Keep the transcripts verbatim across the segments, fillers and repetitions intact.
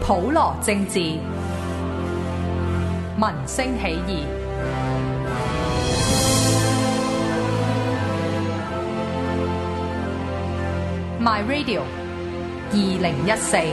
普羅政治，民聲起義。My Radio 二零一四。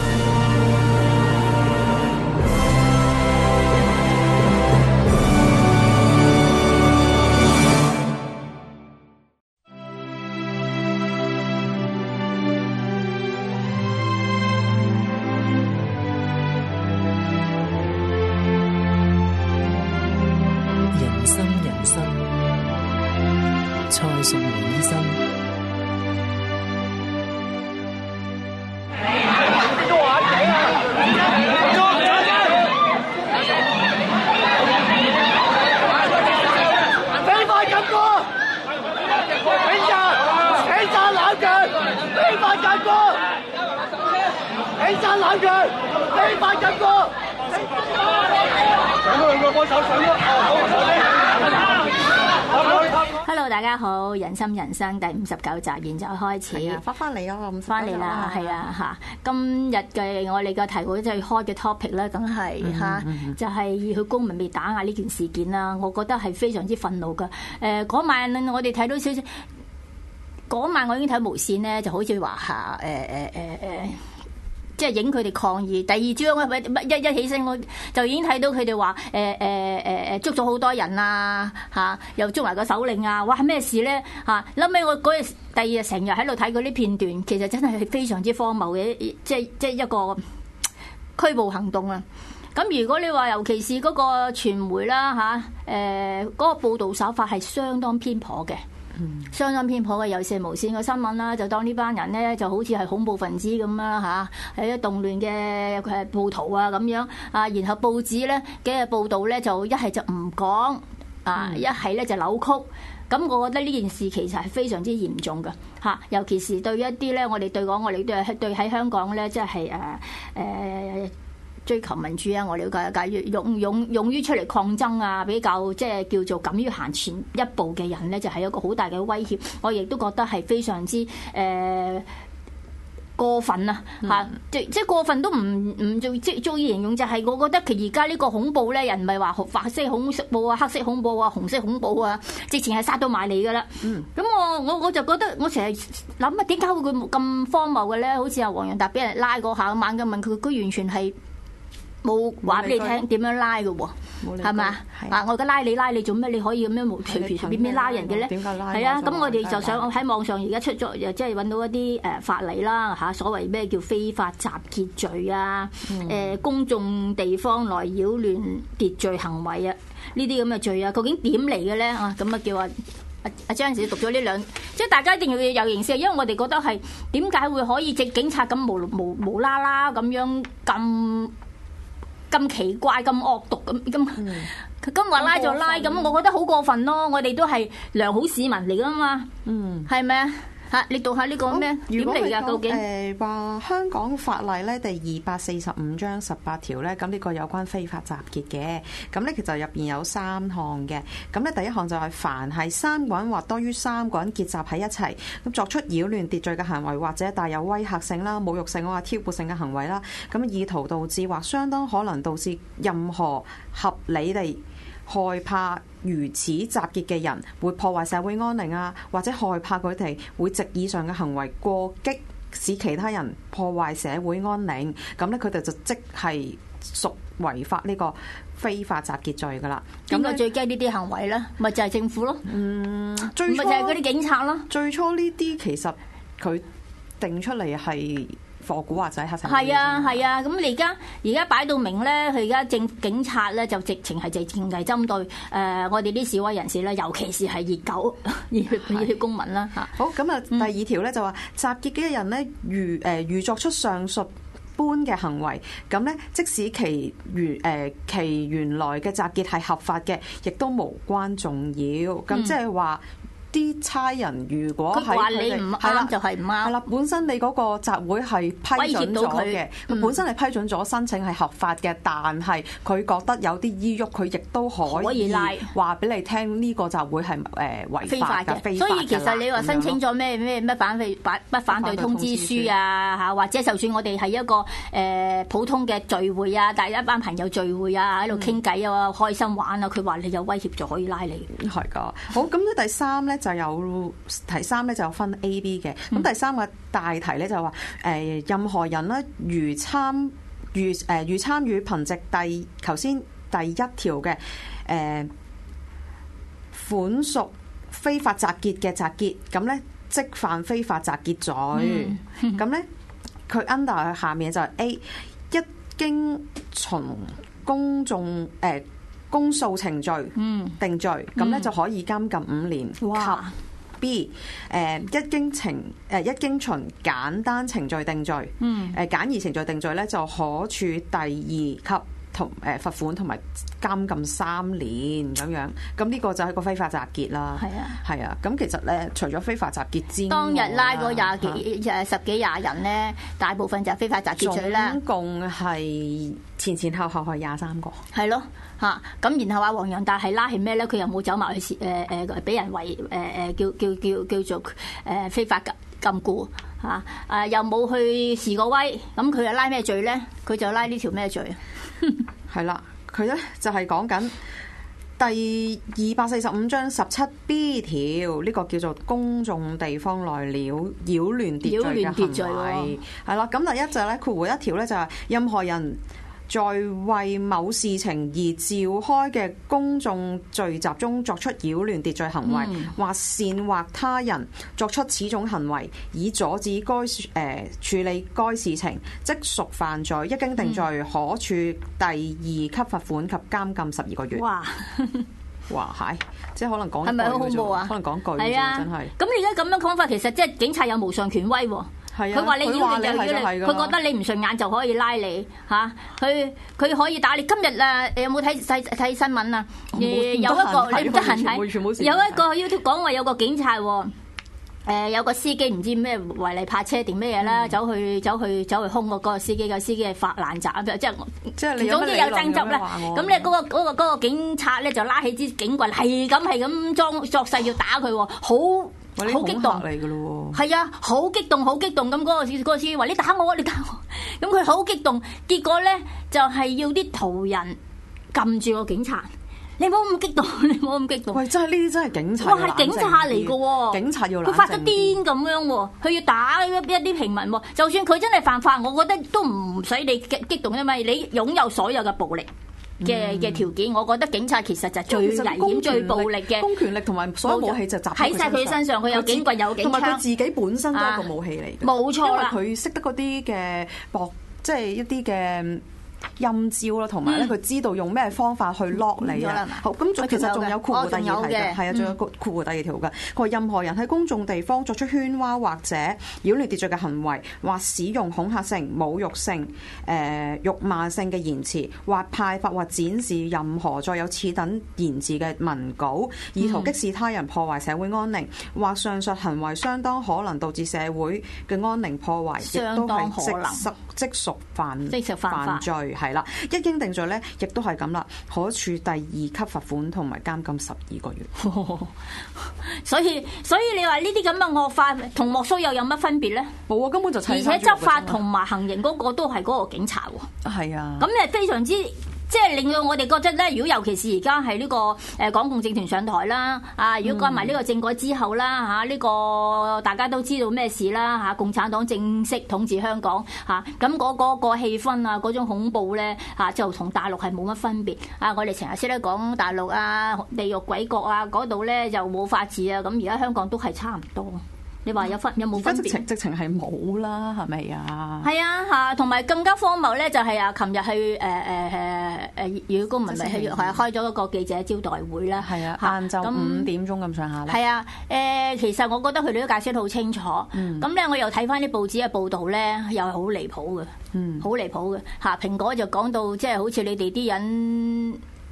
人生人生，蔡淑梅醫生。 起山冷腳，非法禁錮。咁兩個幫手上咯。 Hello， 大家好，人心人生第五十九集現在開始。 翻翻嚟啊！ 翻嚟啦，係啊嚇！今日嘅我哋嘅題目最開嘅 topic 咧，梗係嚇，就係去公民被打壓呢件事件啦。我覺得係非常之憤怒㗎。誒嗰晚我哋睇到少少，嗰晚我已經睇無線咧，就好似話嚇誒誒誒誒。即係影佢哋抗議。第二朝一一起身，我就已經睇到佢哋話誒誒誒誒捉咗好多人啊嚇，又捉埋個首領啊！哇咩事咧嚇？後尾我嗰日第二日成日喺度睇嗰啲片段，其實真係非常之荒謬嘅，即係即係一個拘捕行動啊！咁如果你話尤其是嗰個傳媒啦嚇，誒嗰個報導手法係相當偏頗嘅。相當偏頗嘅，有時無線嘅新聞啦，就當呢班人咧就好似係恐怖分子咁啦嚇，係一動亂嘅誒暴徒啊咁樣啊，然後報紙咧嘅報導咧就一係就唔講啊，一係咧就扭曲。咁我覺得呢件事其實係非常之嚴重嘅嚇，尤其是對一啲咧，我哋對講我哋對對喺香港咧，即係誒誒追求民主啊！我了解解勇勇勇於出嚟抗爭啊，比較即係叫做敢於行前一步嘅人咧，就係一個好大嘅威脅。我亦都覺得係非常之誒、呃、過分啊！嚇、嗯，即即過分都唔唔做即足以形容，就係我覺得佢而家呢個恐怖咧，人唔係話白色恐怖啊、黑色恐怖啊、紅色恐怖啊，直情係殺到埋嚟噶啦。嗯，咁我我我就覺得我成日諗啊，點解會佢咁荒謬嘅咧？好似阿黃洋達俾人拉嗰下，猛咁問佢，佢完全係。冇話俾你聽點樣拉嘅喎，係咪啊？啊！我而家拉你拉你做咩？你可以咁樣無隨隨隨便便拉人嘅咧？點解拉？係啊！咁我哋就想喺網上而家出咗，又即係揾到一啲誒法例啦嚇，所謂咩叫非法集結罪啊？誒、嗯、公眾地方內擾亂秩序行為啊，呢啲咁嘅罪啊，究竟點嚟嘅咧？啊咁啊叫話阿阿張時讀咗呢兩，即係大家一定要有認識，因為我哋覺得係點解會可以直警察咁無無無啦啦咁樣咁。咁奇怪、咁惡毒、咁咁，佢今話拉就拉，咁我覺得好過分咯！我哋都係良好市民嚟噶嘛，嗯，係咪啊？嚇，你讀下呢個咩點嚟㗎？究竟誒話香港法例咧第二百四十五章十八條咧，咁呢個有關非法集結嘅，咁咧其實入邊有三項嘅，咁咧第一項就係凡係三個人或多於三個人結集喺一齊，咁作出擾亂秩序嘅行為，或者帶有威嚇性啦、侮辱性或挑撥性嘅行為啦，咁意圖導致或相當可能導致任何合理地害怕如此集結嘅人會破壞社會安寧啊，或者害怕佢哋會藉以上嘅行為過激使其他人破壞社會安寧，咁咧佢哋就即係屬違法呢個非法集結罪噶啦。 邊個最驚呢啲行為咧？咪就係政府咯。嗯，最咪就係嗰啲警察咯。 最初呢啲其實佢定出嚟係貨古惑仔黑社會。 係啊係啊，咁你而家而家擺到明咧，佢而家政警察咧就直情係直情係針對誒、呃、我哋啲示威人士啦，尤其是係熱狗、熱血熱血公民啦嚇。 好，咁啊，第二條咧就話集結嘅人咧，如誒、呃、如作出上述般嘅行為，咁咧即使其原誒、呃、其原來嘅集結係合法嘅，亦都無關重要。咁即係話。 啲差人如果佢話喺佢哋你唔係啦啱就係唔啱。 係啦，本身你嗰個集會係批准咗嘅，佢、嗯、本身係批准咗申請係合法嘅，但係佢覺得有啲依郁，佢亦都可以話俾你聽呢個集會係誒違法嘅。非法嘅。所以其實你話申請咗咩咩咩反對反不反對通知書啊嚇，或者就算我哋係一個誒、呃、普通嘅聚會啊，大家一班朋友聚會啊，喺度傾偈啊，嗯、開心玩啊，佢話你有威脅就可以拉你。 係㗎。好，咁咧第三咧就有第三咧就有分 A、B 嘅。咁第三個大題咧就話誒、呃、任何人咧如參如誒、呃、如參與憑藉第頭先第一條嘅誒、呃、款屬非法集結嘅集結，咁咧即犯非法集結罪。咁咧佢 under 下面就係 A 一經從公眾誒、呃、公訴程序定罪，咁咧、嗯、就可以監禁五年。 哇！ B 誒、呃、一經程誒、呃、一經循簡單程序定罪，誒、嗯呃、簡易程序定罪咧就可處第二級同誒罰款同埋監禁三年咁樣。咁呢個就係個非法集結啦。係啊，係啊。咁其實咧，除咗非法集結之外， 當日拉嗰廿幾誒、啊、十幾廿人咧，大部分就係非法集結罪啦。 總共係前前後後係廿三個。係咯。嚇咁，然後阿黃洋達係拉係咩咧？佢又冇走埋去誒誒，俾人圍誒誒叫叫叫叫做誒非法禁禁錮嚇誒，又冇去示過威，咁佢又拉咩罪咧？佢就拉呢條咩罪啊？ 係啦，佢咧就係講緊第二百四十五章十七 B 條，呢個叫做公眾地方內擾擾亂秩序嘅行為係啦。咁第一就咧括弧一條咧就係任何人在為某事情而召開嘅公眾聚集中作出擾亂秩序行為，嗯、或煽惑他人作出此種行為，以阻止該誒、呃、處理該事情，即屬犯罪。一經定罪，嗯、可處第二級罰款及監禁十二個月。哇！哇，係，即係可能講係咪好恐怖啊？可能講句啫，啊、真係。咁你而家咁樣講法，其實即係警察有無上權威喎。佢話你擾亂就擾亂，佢覺得你唔順眼就可以拉你嚇。佢佢可以打你。今日啊，你有冇睇睇睇新聞啊？有一個你唔得閒睇，有一個 YouTube 講話有個警察喎，誒有個司機唔知咩違例泊車定咩嘢啦，走去走去走去兇嗰個司機，個司機係發爛渣，即係即係總之有爭執啦。咁咧嗰個嗰個嗰個警察咧就拉起支警棍，係咁係咁裝作勢要打佢，好。好激動嚟噶咯，係啊，好激動，好激動咁嗰個嗰個司機話：你打我，你打我。咁佢好激動，結果咧就係要啲途人撳住個警察。你唔好咁激動，你唔好咁激動。喂， 真係呢啲真係警察。 哇，係警察嚟噶喎！ 警察要冷靜啲。 佢發咗癲咁樣喎，佢要打一啲平民喎。就算佢真係犯法，我覺得都唔使你激激動，因為你擁有所有嘅暴力嘅嘅條件，我覺得警察其實就係最危險、最暴力嘅公權力同埋所有武器就集喺晒佢身上，佢有警棍、有警槍， 同埋佢自己本身都係一個武器嚟嘅。 冇錯啦， 因為佢識得嗰啲嘅搏，即係一啲嘅陰招啦，同埋咧佢知道用咩方法去 lock 你啊！好，咁其實仲有括弧第二條嘅，係啊，仲有括弧第二條嘅。佢話任何人喺公眾地方作出喧嘩或者擾亂秩序嘅行為，或使用恐嚇性、侮辱性、誒辱罵性嘅言辭，或派發或展示任何載有此等言辭嘅文稿，意圖激使他人破壞社會安寧，或上述行為相當可能導致社會嘅安寧破壞，亦都係即即屬犯犯罪。係啦，一經定罪咧，亦都係咁啦，可處第二級罰款同埋監禁十二個月。 哦、所以所以你話呢啲咁嘅惡法同莫須有有乜分別咧？ 冇啊，根本就而且執法同埋行刑嗰個都係嗰個警察喎。 係啊， 咁誒非常之。即係令到我哋覺得咧，如果尤其是而家係呢個誒港共政權上台啦，啊，如果加埋呢個政改之後啦，嚇、啊、呢、呢個大家都知道咩事啦，嚇、啊、共產黨正式統治香港嚇，咁嗰嗰個氣氛啊，嗰種恐怖咧嚇、啊、就同大陸係冇乜分別啊！我哋成日識得講大陸啊、地獄鬼國啊嗰度咧就冇法治啊，咁而家香港都係差唔多。你話有分有冇分別？ 直情直情係冇啦，係咪啊？ 係啊，嚇，同埋更加荒謬咧，就係啊，琴日去誒誒誒誒，如果公民咪係係開咗一個記者招待會啦。係啊， 晏晝五點鐘咁上下啦。 係啊，誒，其實我覺得佢哋都解釋得好清楚。咁咧、嗯，我又睇翻啲報紙嘅報導咧，又係好離譜嘅。嗯，好離譜嘅嚇。蘋果就講到即係好似你哋啲人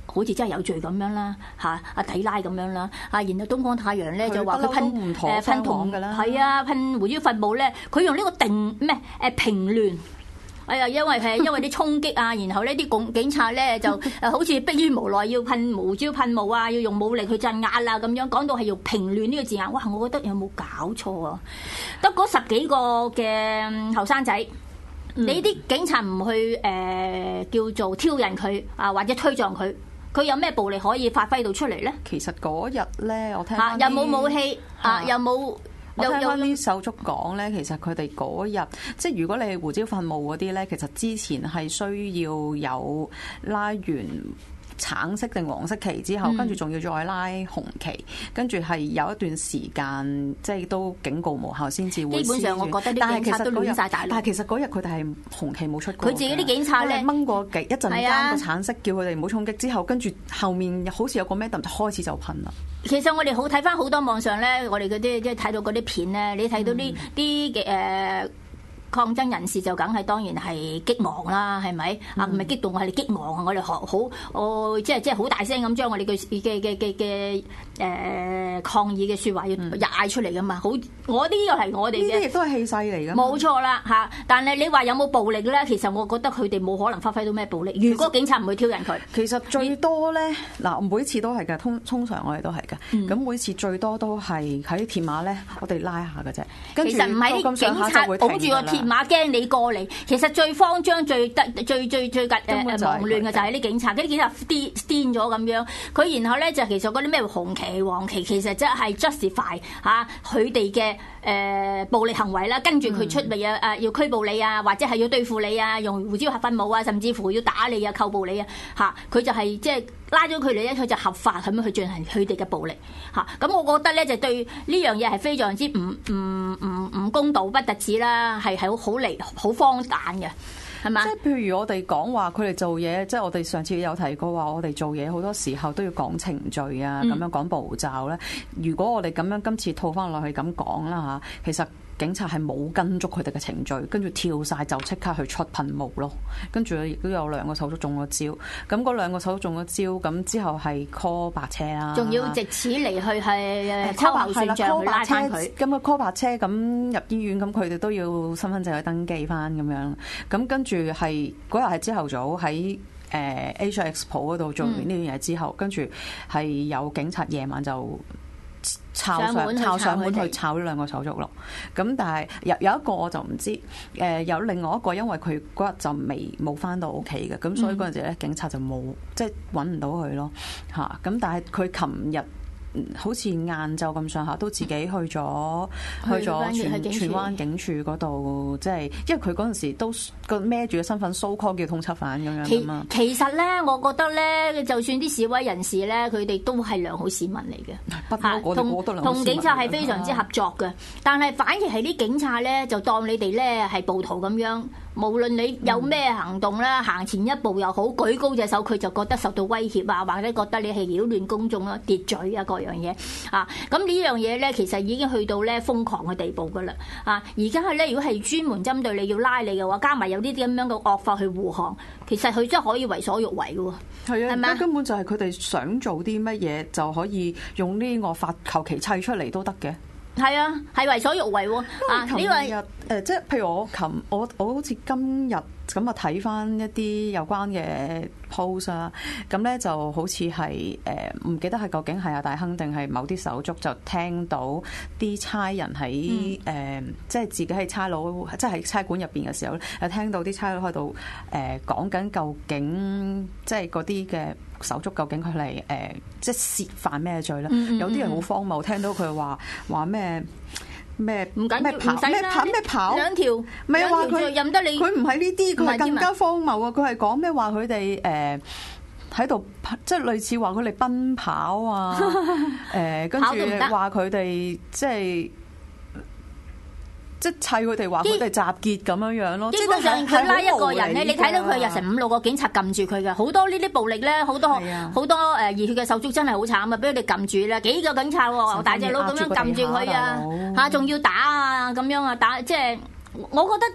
好似真係有罪咁樣啦，嚇阿底拉咁樣啦，啊然後東方太陽咧就話佢噴誒噴同係啊噴胡椒噴霧咧，佢用呢個定咩誒平亂。哎呀，因為係因為啲衝擊啊，然後呢啲警警察咧就誒好似迫於無奈要噴胡椒噴霧啊，要用武力去鎮壓啦咁樣，講到係用平亂呢個字眼，哇！我覺得有冇搞錯啊？得嗰十幾個嘅後生仔。你啲警察唔去誒、呃、叫做挑釁佢啊，或者推撞佢，佢有咩暴力可以發揮到出嚟咧？ 其實嗰日咧，我聽啊，又冇武器啊，又冇。 我聽翻啲手足講咧，其實佢哋嗰日即係如果你係胡椒噴霧嗰啲咧，其實之前係需要有拉完橙色定黃色旗之後，跟住仲要再拉紅旗，跟住係有一段時間，即係都警告無效先至會。基本上，我覺得啲警察都亂晒大。 但係其實嗰日佢哋係紅旗冇出過。 佢自己啲警察咧掹過幾一陣間個橙色，叫佢哋唔好衝擊之後，跟住後面好似有個 madam 就開始就噴啦。 其實我哋好睇翻好多網上咧，我哋嗰啲即係睇到嗰啲片咧，你睇到啲啲嘅誒。抗爭人士就梗係當然係激昂啦，係咪？啊唔係激動，我係激昂啊！我哋學好，我即係即係好大聲咁將我哋嘅嘅嘅嘅嘅誒抗議嘅説話要嗌出嚟噶嘛？好，我呢個係我哋嘅， 呢啲亦都係氣勢嚟㗎。 冇錯啦嚇，但係你話有冇暴力咧？其實我覺得佢哋冇可能發揮到咩暴力。如果警察唔去挑釁佢， 其實最多咧嗱，每次都係嘅，通通常我哋都係嘅。咁、嗯、每次最多都係喺鐵馬咧，我哋拉下嘅啫。 其實唔係啲警察捧住個鐵馬驚你過嚟，其實最慌張、最得、最最最緊誒忙亂嘅就係啲警察，啲警察癲癲咗咁樣。佢然後咧就其實嗰啲咩紅旗、黃旗，其實即係 justify 嚇佢哋嘅誒暴力行為啦。跟住佢出嚟啊誒要拘捕你啊，或者係要對付你啊，用胡椒噴霧啊，甚至乎要打你啊、扣捕你啊嚇。佢就係即係拉咗佢哋咧，佢就合法咁樣去進行佢哋嘅暴力嚇。咁我覺得咧就對呢樣嘢係非常之唔唔唔唔公道，不特止啦，係係好好嚟好荒誕嘅，係嘛？ 即係譬如我哋講話佢哋做嘢，即係我哋上次有提過話，我哋做嘢好多時候都要講程序啊，咁樣講步驟咧。如果我哋咁樣今次套翻落去咁講啦嚇，其實警察係冇跟足佢哋嘅程序，跟住跳晒就即刻去出噴霧咯。跟住亦都有兩個手足中咗招，咁嗰兩個手足中咗招，咁之後係 call 白車啦， 仲要藉此嚟去係秋後算賬去拉翻佢。咁啊 call 白車咁入醫院，咁佢哋都要身份證去登記翻咁樣。咁跟住係嗰日係朝頭早喺誒 Asia Expo 嗰度做完呢樣嘢之後，跟住係有警察夜晚就抄上抄上門去抄呢兩個手足咯，咁但係有有一個我就唔知，誒有另外一個因為佢嗰日就未冇翻到屋企嘅，咁所以嗰陣時咧警察就冇即係揾唔到佢咯嚇，咁但係佢琴日好似晏晝咁上下都自己去咗去咗荃荃灣警署嗰度，即係因為佢嗰陣時都個孭住嘅身份 so call 叫通緝犯咁樣啊嘛。 其實咧，我覺得咧，就算啲示威人士咧，佢哋都係良好市民嚟嘅，同同警察係非常之合作嘅。但係反而係啲警察咧，就當你哋咧係暴徒咁樣。無論你有咩行動啦，行前一步又好，舉高隻手，佢就覺得受到威脅啊，或者覺得你係擾亂公眾啦、秩序啊各樣嘢啊。咁呢樣嘢咧，其實已經去到咧瘋狂嘅地步噶啦啊！而家係咧，如果係專門針對你要拉你嘅話，加埋有呢啲咁樣嘅惡法去護航，其實佢真係可以為所欲為嘅喎。 係啊，而家根本就係佢哋想做啲乜嘢就可以用呢啲惡法求其砌出嚟都得嘅。 係啊，係為所欲為喎。啊，呢個誒，即係譬如我琴我我好似今日咁啊睇翻一啲有關嘅 post 啊，咁咧就好似係誒唔記得係究竟係阿大亨定係某啲手足就聽到啲差人喺誒、嗯呃，即係自己喺差佬，即係喺差館入邊嘅時候咧，又聽到啲差佬喺度誒講緊究竟即係嗰啲嘅手足究竟佢嚟誒即係涉犯咩罪咧？嗯嗯嗯有啲人好荒謬，聽到佢話話咩？咩唔緊要， 跑咩跑咩跑兩條，唔係話佢任得你。 佢唔係呢啲，佢係更加荒謬啊！佢係講咩話佢哋誒喺度，即係類似話佢哋奔跑啊，誒跟住話佢哋即係。即係砌佢哋話佢哋集結咁樣樣咯，基本上佢拉一個人咧，你睇到佢有成五六個警察撳住佢嘅，好多呢啲暴力咧，好多好多誒熱血嘅手足真係好慘啊！俾佢哋撳住啦，幾個警察喎，大隻佬咁樣撳住佢啊，嚇仲要打啊咁樣啊打，即係我覺得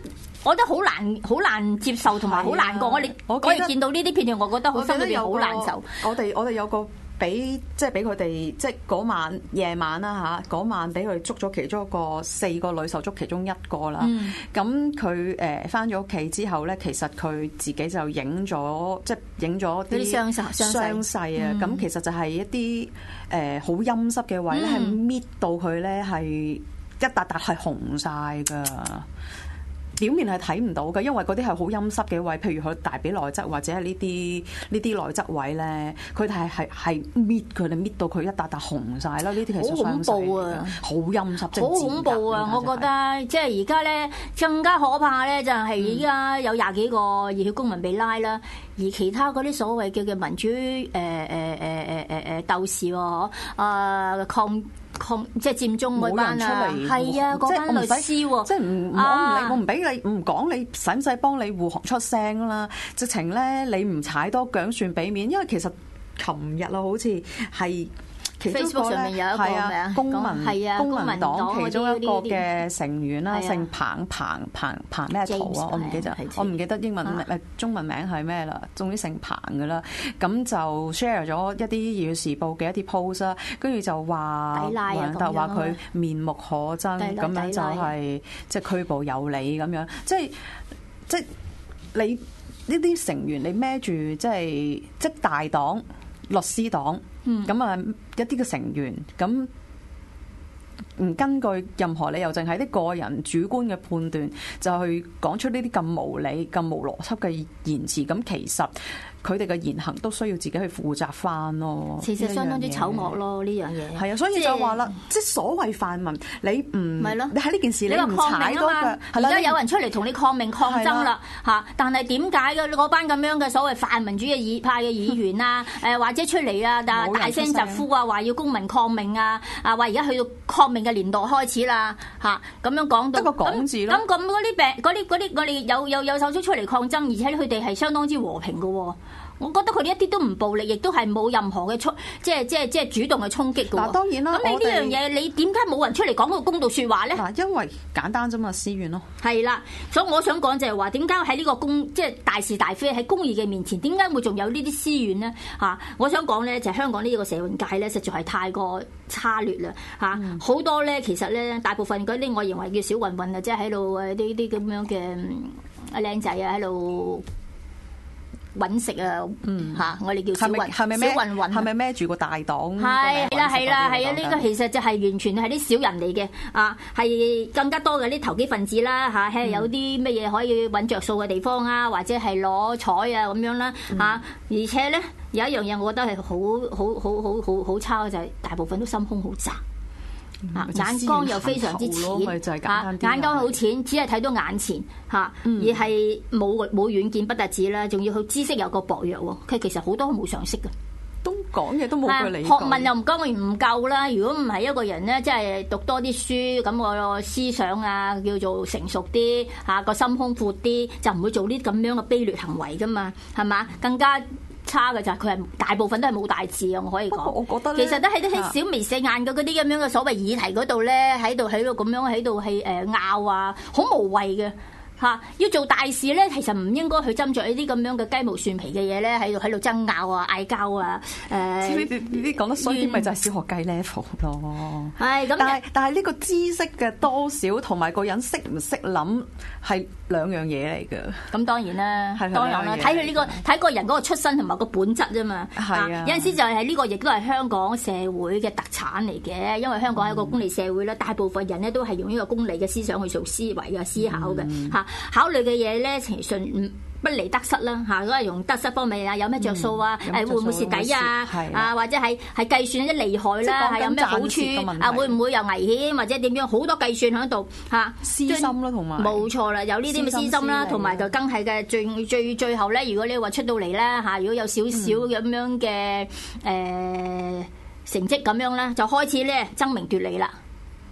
我覺得好難好難接受同埋好難過。我哋我哋見到呢啲片段，我覺得好心裏邊好難受。 我哋我哋有個。俾即係俾佢哋，即係嗰晚夜晚啦嚇，嗰晚俾佢捉咗其中一個四個女受捉其中一個啦。咁佢誒翻咗屋企之後咧，其實佢自己就影咗，即係影咗啲傷勢傷勢啊。咁、嗯、其實就係一啲誒好陰濕嘅位咧，係搣到佢咧係一笪笪係紅晒㗎。表面係睇唔到嘅，因為嗰啲係好陰濕嘅位，譬如佢大髀內側或者係呢啲呢啲內側位咧，佢哋係係係搣佢哋搣到佢一笪笪紅晒啦。呢啲其實好恐怖啊， 好陰濕， 好恐怖啊！我覺得即係而家咧更加可怕咧，就係而家有廿幾個熱血公民被拉啦，而其他嗰啲所謂叫嘅民主誒誒誒誒誒誒鬥士喎，啊抗。抗即係佔中嗰班啊，係啊，嗰班律師喎， 即係唔我唔理，我唔俾你唔講，你使唔使幫你護航出聲啦？直情咧，你唔踩多腳算俾面，因為其實琴日啊，好似係。 Facebook 上面有一個咩啊？ 公民係啊， 公民黨其中一個嘅成員啦，姓彭彭彭彭咩圖啊？我唔記得，我唔記得英文誒中文名係咩啦。總之姓彭㗎啦。咁就 share 咗一啲《熱血時報》嘅一啲 post 啦，跟住就話梁特話佢面目可憎，咁樣就係即係拘捕有理咁樣，即係即係你呢啲成員你孭住即係即係大黨律師黨。咁啊、嗯，一啲嘅成員咁唔根據任何理由，淨係啲個人主觀嘅判斷，就去講出呢啲咁無理、咁無邏輯嘅言辭。咁其實佢哋嘅言行都需要自己去負責翻咯。 其實相當之醜惡咯，呢樣嘢。 係啊，所以就話啦，即係所謂泛民，你唔係咯？你喺呢件事你唔踩多腳， 而家有人出嚟同你抗命抗爭啦嚇。但係點解嘅嗰班咁樣嘅所謂泛民主義議派嘅議員啊，誒或者出嚟啊，大大聲疾呼啊，話要公民抗命啊，啊話而家去到抗命嘅年代開始啦嚇，咁樣講到得個講字咯。 咁咁嗰啲病嗰啲嗰啲我哋有有有手足出嚟抗爭，而且佢哋係相當之和平嘅喎。我覺得佢哋一啲都唔暴力，亦都係冇任何嘅衝，即係即係即係主動嘅衝擊嘅。 嗱，當然啦。 咁你呢樣嘢，你點解冇人出嚟講個公道説話咧？ 嗱，因為簡單啫嘛，私怨咯。 係啦，所以我想講就係話，點解喺呢個公即係大是大非喺公義嘅面前，點解會仲有呢啲私怨呢？嚇，我想講咧，就係香港呢個社運界咧，實在係太過差劣啦嚇。好、嗯、多咧，其實咧，大部分嗰啲我認為叫小混混啊，即係喺度誒呢啲咁樣嘅靚仔啊，喺度揾食啊，嗯嚇，我哋叫小混小混混， 係咪孭住個大黨？ 係啦係啦係啊！呢個其實就係完全係啲小人嚟嘅啊，係更加多嘅啲投機分子啦嚇，係有啲乜嘢可以揾着數嘅地方啊，或者係攞彩啊咁樣啦嚇。而且咧有一樣嘢，我覺得係好好好好好好差嘅，就係大部分都心胸好窄。啊！眼光又非常之淺，嚇眼光好淺，只係睇到眼前嚇，嗯、而係冇冇遠見不特止啦，仲要佢知識有個薄弱喎。佢其實好多都冇常識嘅， 都講嘢都冇佢理。學問又唔講唔夠啦。如果唔係一個人咧，即係讀多啲書，咁個思想啊叫做成熟啲嚇，個心胸闊啲，就唔會做呢啲咁樣嘅卑劣行為噶嘛，係嘛？更加差嘅就係佢係大部分都係冇大志啊！我可以講， 我覺得其實都喺啲喺小眉細眼嘅嗰啲咁樣嘅所謂議題嗰度咧，喺度喺度咁樣喺度係誒拗啊，好無謂嘅嚇。要做大事咧，其實唔應該去斟酌呢啲咁樣嘅雞毛蒜皮嘅嘢咧，喺度喺度爭拗啊、嗌交啊誒。呢啲呢啲講得衰啲，咪就係小學雞 level 咯。 係咁，但係但係呢個知識嘅多少同埋個人識唔識諗係兩樣嘢嚟嘅。 咁當然啦，當然啦，睇佢呢個睇個人嗰個出身同埋個本質啫嘛。係啊，有陣時就係呢個亦都係香港社會嘅特產嚟嘅，因為香港係一個功利社會啦，大部分人咧都係用呢個功利嘅思想去做思維嘅思考嘅嚇。考慮嘅嘢咧，其實不離得失啦嚇，都係用得失方面啊，有咩着數啊？誒會唔會蝕底啊？啊或者係係計算一啲利害啦，係有咩好處啊？會唔會有危險或者點樣？好多計算喺度嚇， 私心啦同埋冇錯啦，有呢啲嘅私心啦，同埋就梗係嘅最最最後咧，如果你話出到嚟啦嚇，如果有少少咁樣嘅誒成績咁樣咧，就開始咧爭名奪利啦。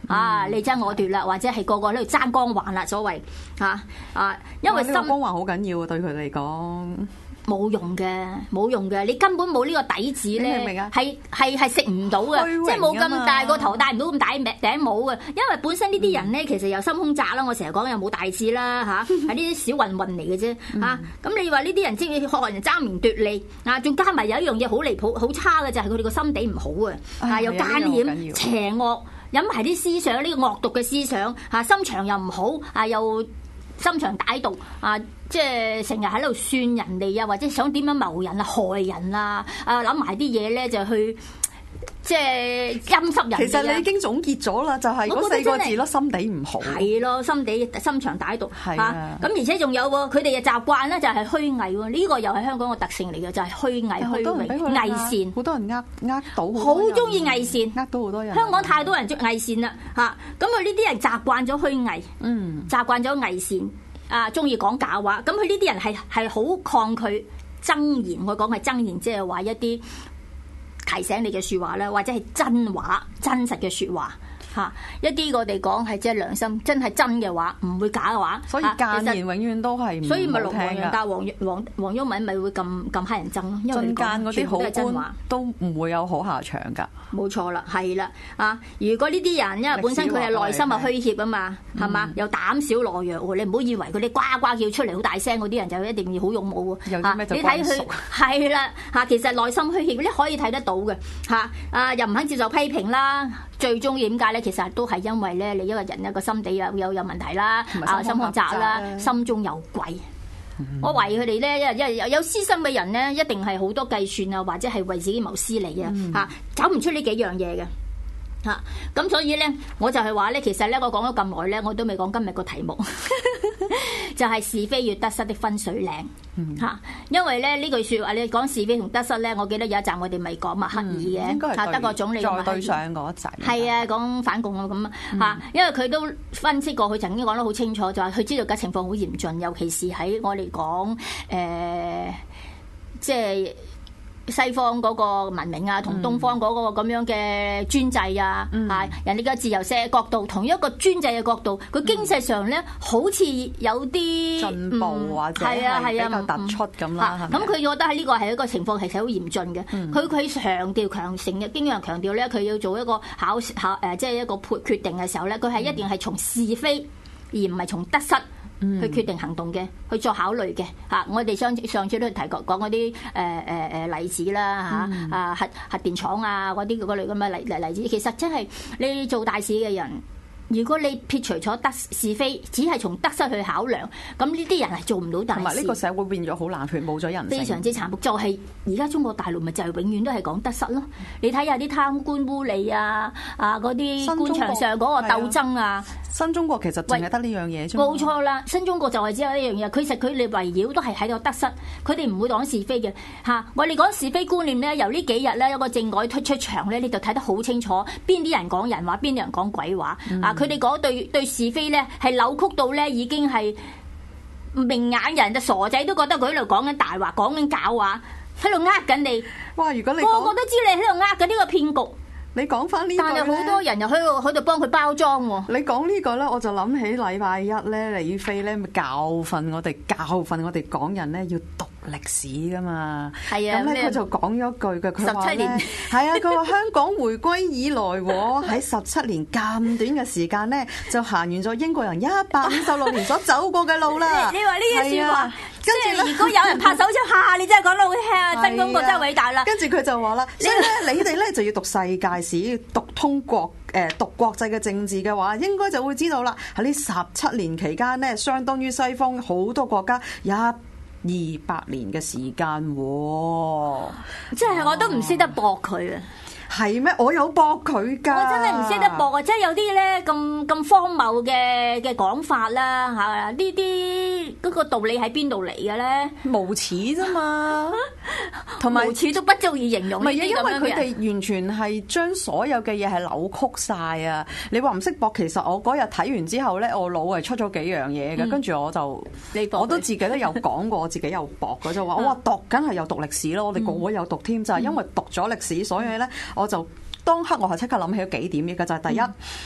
啊，你爭我奪啦，或者係個個喺度爭光環啦，所謂啊啊，因為心光環好緊要啊，對佢嚟講。 冇用嘅，冇用嘅，你根本冇呢個底子咧，係係係食唔到嘅，即係冇咁大個頭，戴唔到咁大頂帽嘅。因為本身呢啲人咧，其實又心胸窄啦，我成日講又冇大志啦嚇，係呢啲小混混嚟嘅啫嚇。咁你話呢啲人即係學人爭名奪利啊，仲加埋有一樣嘢好離譜、好差嘅就係佢哋個心地唔好啊，啊又奸險、邪惡，飲埋啲思想呢個惡毒嘅思想嚇，心腸又唔好啊，又心腸歹毒啊！即係成日喺度算人哋啊，或者想點樣謀人啊、害人啊，啊諗埋啲嘢咧就去即係陰濕人。其實你已經總結咗啦，就係嗰四個字咯，心地唔好。係咯，心地心腸歹毒嚇。咁、啊、而且仲有喎，佢哋嘅習慣咧就係虛偽喎。呢、這個又係香港嘅特性嚟嘅，就係、是、虛偽、虛偽、偽善。好多人呃呃到，好中意偽善，呃到好多人。香港太多人中偽善啦嚇。咁佢呢啲人習慣咗虛偽，嗯，習慣咗偽善。啊，中意講假話，咁佢呢啲人係係好抗拒真言，我講係真言，即係話一啲提醒你嘅説話啦，或者係真話、真實嘅説話。嚇、啊、一啲我哋講係即係良心，真係真嘅話，唔會假嘅話。所以諫言永遠都係唔好聽㗎。所以咪龍王楊達、黃黃黃毓民咪會咁咁乞人憎咯，因為講嗰啲好真話都唔會有好下場㗎。冇錯啦，係啦啊！如果呢啲人因為本身佢係內心係虛怯啊嘛，係嘛、嗯、又膽小懦弱喎，你唔好以為佢哋呱呱叫出嚟好大聲嗰啲人就一定要好勇武喎、啊。你睇佢係啦嚇，其實內心虛怯，你可以睇得到嘅嚇啊，又唔肯接受批評啦，最終點解咧？其實都係因為咧，你一個人一個心地有有有問題啦，啊心胸窄啦，心中有鬼。嗯、我懷疑佢哋咧，因為因為有有私心嘅人咧，一定係好多計算啊，或者係為自己謀私利啊，嚇搞唔出呢幾樣嘢嘅嚇。咁、啊、所以咧，我就係話咧，其實咧，我講咗咁耐咧，我都未講今日個題目，就係是，是非與得失的分水嶺嚇、嗯啊。因為咧呢句説話，你講是非同得失咧，我記得有一集我哋咪講麥克爾嘅，嚇德國總理再對上嗰一集，係啊，講反共啊咁啊，因為佢都分析過，佢曾經講得好清楚，就話佢知道嘅情況好嚴峻，尤其是喺我哋講誒，即係。西方嗰個文明啊，同東方嗰個咁樣嘅專制啊，嗯、啊人哋嘅自由社嘅角度，同一個專制嘅角度，佢經濟上咧好似有啲進步、嗯、或者係比較突出咁啦。咁佢覺得喺呢個係一個情況，其實好嚴峻嘅。佢佢強調強成日經常強調咧，佢要做一個考考誒，即係一個決決定嘅時候咧，佢係一定係從是非而唔係從得失。去決定行動嘅，去作考慮嘅嚇。我哋上上次都提過講嗰啲誒誒誒例子啦嚇，嗯、啊核核電廠啊嗰啲嗰類咁嘅例例例子，其實真係你做大事嘅人。如果你撇除咗得是非，只係從得失去考量，咁呢啲人係做唔到大事。同埋呢個社會變咗好冷血，冇咗人性，非常之殘酷。就係而家中國大陸咪就係永遠都係講得失咯。你睇下啲貪官污吏啊，啊嗰啲官場上嗰個鬥爭啊。新中國其實淨係得呢樣嘢啫。冇錯啦，新中國就係只有呢樣嘢。其實佢哋圍繞都係喺度得失，佢哋唔會講是非嘅嚇、啊。我哋講是非觀念咧，由呢幾日咧有個政改推出場咧，你就睇得好清楚，邊啲人講人話，邊啲人講鬼話、嗯、啊！佢哋講對對是非咧，係扭曲到咧，已經係明眼人就傻仔都覺得佢喺度講緊大話，講緊假話，喺度呃緊你。哇！如果你個個都知你喺度呃緊呢個騙局。你講翻呢個咧，但係好多人又喺度喺度幫佢包裝喎。你講呢個咧，我就諗起禮拜一咧，李飛咧咪教訓我哋，教訓我哋港人咧要讀歷史噶嘛。係啊，咁咧佢就講咗句嘅，佢話咧係啊，佢話香港回歸以來喎，喺十七年咁短嘅時間咧，就行完咗英國人一百五十六年所走過嘅路啦。你話呢一句説話，即係如果有人拍手掌，嚇你真係講得好聽啊！真中國真係偉大啦。跟住佢就話啦，所以咧你哋咧就要讀世界史，讀通國誒讀國際嘅政治嘅話，應該就會知道啦。喺呢十七年期間呢，相當於西方好多國家一二百年嘅時間喎。即係我都唔識得駁佢啊！係咩？我有駁佢㗎。我真係唔識得駁啊！即係有啲咧咁咁荒謬嘅嘅講法啦嚇，呢啲嗰個道理喺邊度嚟嘅咧？無恥啫嘛，同埋無恥都不足以形容。唔係啊，因為佢哋完全係將所有嘅嘢係扭曲晒啊！你話唔識駁，其實我嗰日睇完之後咧，我腦係出咗幾樣嘢嘅，跟住、嗯、我就我都自己都有講過，我自己有駁嘅就話我話讀梗係有讀歷史咯，我哋個個有讀添，就係、是、因為讀咗歷史，所以咧。我就當刻我係即刻諗起咗幾點嘅，就係、是、第一、嗯、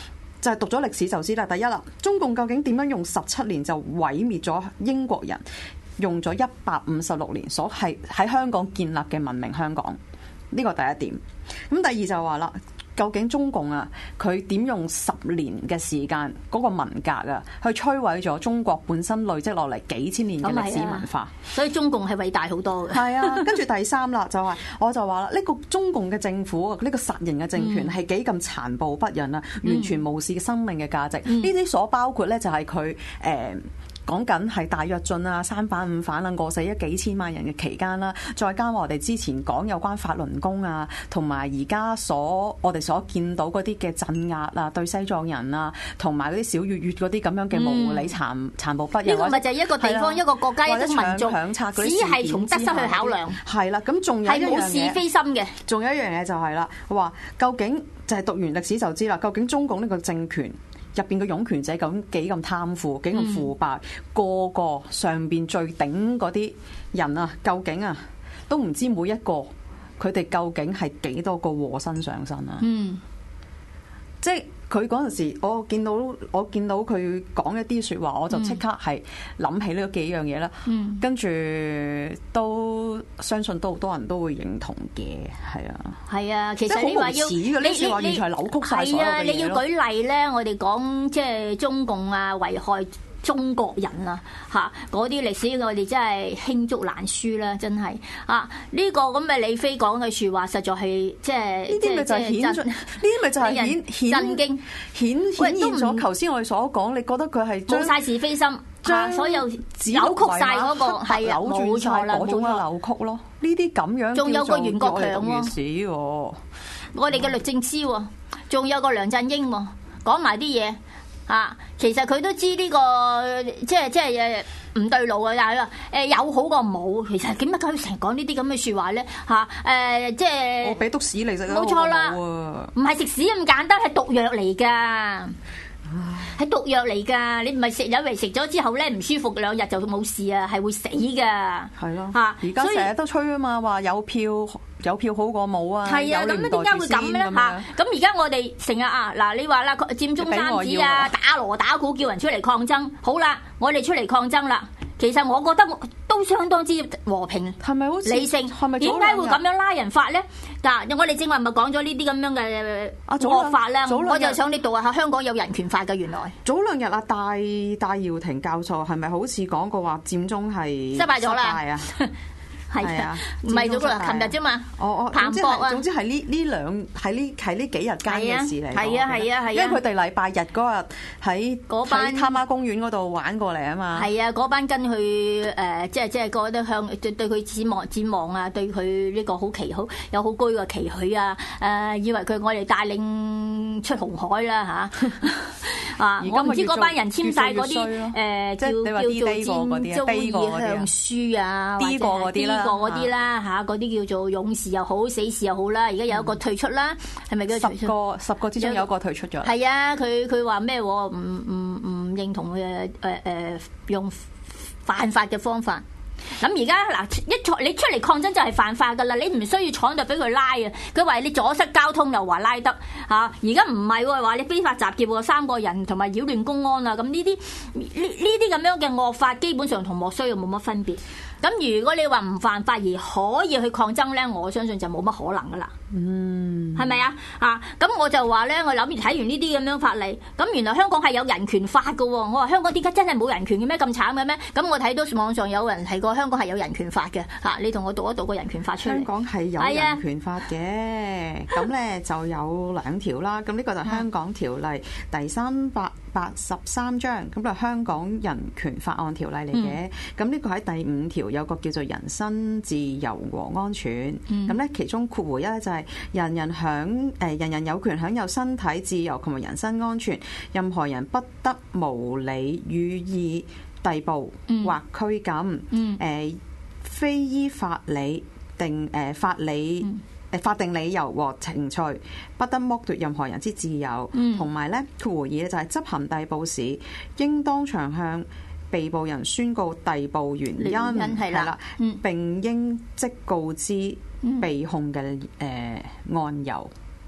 就係讀咗歷史就知啦。第一啦，中共究竟點樣用十七年就毀滅咗英國人用咗一百五十六年所係喺香港建立嘅文明香港？呢個第一點。咁第二就話啦，究竟中共啊，佢點用十年嘅時間嗰個文革啊，去摧毀咗中國本身累積落嚟幾千年嘅歷史文化？ 所以中共係偉大好多嘅。係啊，跟住第三啦，就係我就話啦，呢個中共嘅政府呢個實型嘅政權係幾咁殘暴不仁啊，完全無視生命嘅價值。呢啲所包括咧就係佢誒。講緊係大躍進啊、三反五反啊、餓死咗幾千萬人嘅期間啦，再加埋我哋之前講有關法輪功啊，同埋而家所我哋所見到嗰啲嘅鎮壓啊、對西藏人啊，同埋嗰啲小月月嗰啲咁樣嘅無理殘殘暴不仁。呢個咪就係一個地方、一個國家、一個民族，只係從得失去考量。係啦，咁仲有一樣嘢係冇是非心嘅。仲有一樣嘢就係啦，話究竟就係讀完歷史就知啦，究竟中共呢個政權入邊嘅擁權者咁幾咁貪腐，幾咁腐敗，嗯、個個上邊最頂嗰啲人啊，究竟啊都唔知每一個佢哋究竟係幾多個禍身上身啊？嗯，即係佢嗰陣時，我見到我見到佢講一啲説話，我就即刻係諗起呢幾樣嘢啦。嗯，跟住都相信都好多人都會認同嘅，係啊，係啊。其實你話要你你你完全係扭曲曬所有嘅嘢咯。係啊，你要舉例咧，我哋講即係中共啊，危害中國人啊，嚇嗰啲歷史我哋真係罄竹難書啦，真係啊！呢、這個咁嘅李飛講嘅説話，實在係即係呢啲咪就係顯呢啲咪就係顯顯震驚顯顯現咗頭先我哋所講，你覺得佢係冇晒是非心，將所有扭曲晒嗰、那個係啊，冇錯啦，嗰種嘅扭曲咯。呢啲咁樣仲有個袁國強喎，我哋嘅律政司喎，仲有個梁振英喎，講埋啲嘢。啊，其實佢都知呢、這個即係即係誒唔對路嘅，但係話誒有好過冇。其實點解佢成日講呢啲咁嘅説話咧？嚇、啊、誒、呃、即係我俾督屎你食冇錯啦，唔係食屎咁簡單，係毒藥嚟㗎。係毒藥嚟㗎，你唔係食有嚟食咗之後咧唔舒服兩日就冇事啊，係會死㗎。係咯，嚇而家成日都吹啊嘛，話有票有票好過冇啊。係啊，咁點解會咁咧？嚇咁而家我哋成日啊嗱，你話啦佔中三子啊，打鑼打鼓叫人出嚟抗爭，好啦，我哋出嚟抗爭啦。其實我覺得都相當之和平，係咪好理性？係咪點解會咁樣拉人法咧？嗱，我哋正話咪講咗呢啲咁樣嘅惡法咧，我就想你讀下香港有人權法嘅原來。早兩日啊，戴戴耀廷教授係咪好似講過話佔中係失敗咗啦？係啊，唔係早嗰日，琴日啫嘛。哦哦，彭博啊，總之係呢呢兩喺呢喺呢幾日間嘅事嚟。係啊係啊係啊，因為佢哋禮拜日嗰日喺嗰班喺貪媽公園嗰度玩過嚟啊嘛。係啊，嗰班跟佢誒，即係即係覺得向對對佢展望展望啊，對佢呢個好期好有好高嘅期許啊。誒，以為佢我哋帶領出紅海啦嚇。啊，我唔知嗰班人簽晒嗰啲誒叫叫做戰遭意向書啊，或者嗰啲啦。個嗰啲啦嚇，嗰啲、啊、叫做勇士又好，死士又好啦。而家有一個退出啦，係咪、嗯、叫十個十個之中有一個退出咗？係啊，佢佢話咩？唔唔唔認同嘅誒誒用犯法嘅方法。咁而家嗱，一出你出嚟抗爭就係犯法噶啦，你唔需要闖就俾佢拉啊！佢話你阻塞交通又話拉得嚇，而家唔係喎，話你非法集結喎，三個人同埋擾亂公安啊！咁呢啲呢呢啲咁樣嘅惡法，基本上同莫須有冇乜分別。咁如果你話唔犯法而可以去抗爭咧，我相信就冇乜可能噶啦。嗯，係咪啊？啊，咁我就話咧，我諗住睇完呢啲咁樣法例，咁原來香港係有人權法噶喎。我話香港點解真係冇人權嘅咩？咁慘嘅咩？咁我睇到網上有人提過香港係有人權法嘅嚇，你同我讀一讀個人權法出嚟。香港係有人權法嘅，咁咧就有兩條啦。咁呢個就係香港條例第三百八十三章，咁就係香港人權法案條例嚟嘅。咁呢個喺第五條有個叫做人身自由和安全。咁咧其中括弧一咧就係人人享誒人人有權享有身體自由同埋人身安全，任何人不得無理予以逮捕或拘禁，誒、嗯呃、非依法理定誒、呃、法理誒、嗯、法定理由和程序，不得剝奪任何人之自由。同埋咧，括弧二咧就係執行逮捕時，應當場向被捕人宣告逮捕原因係啦，並應即告知被控嘅誒、呃、案由。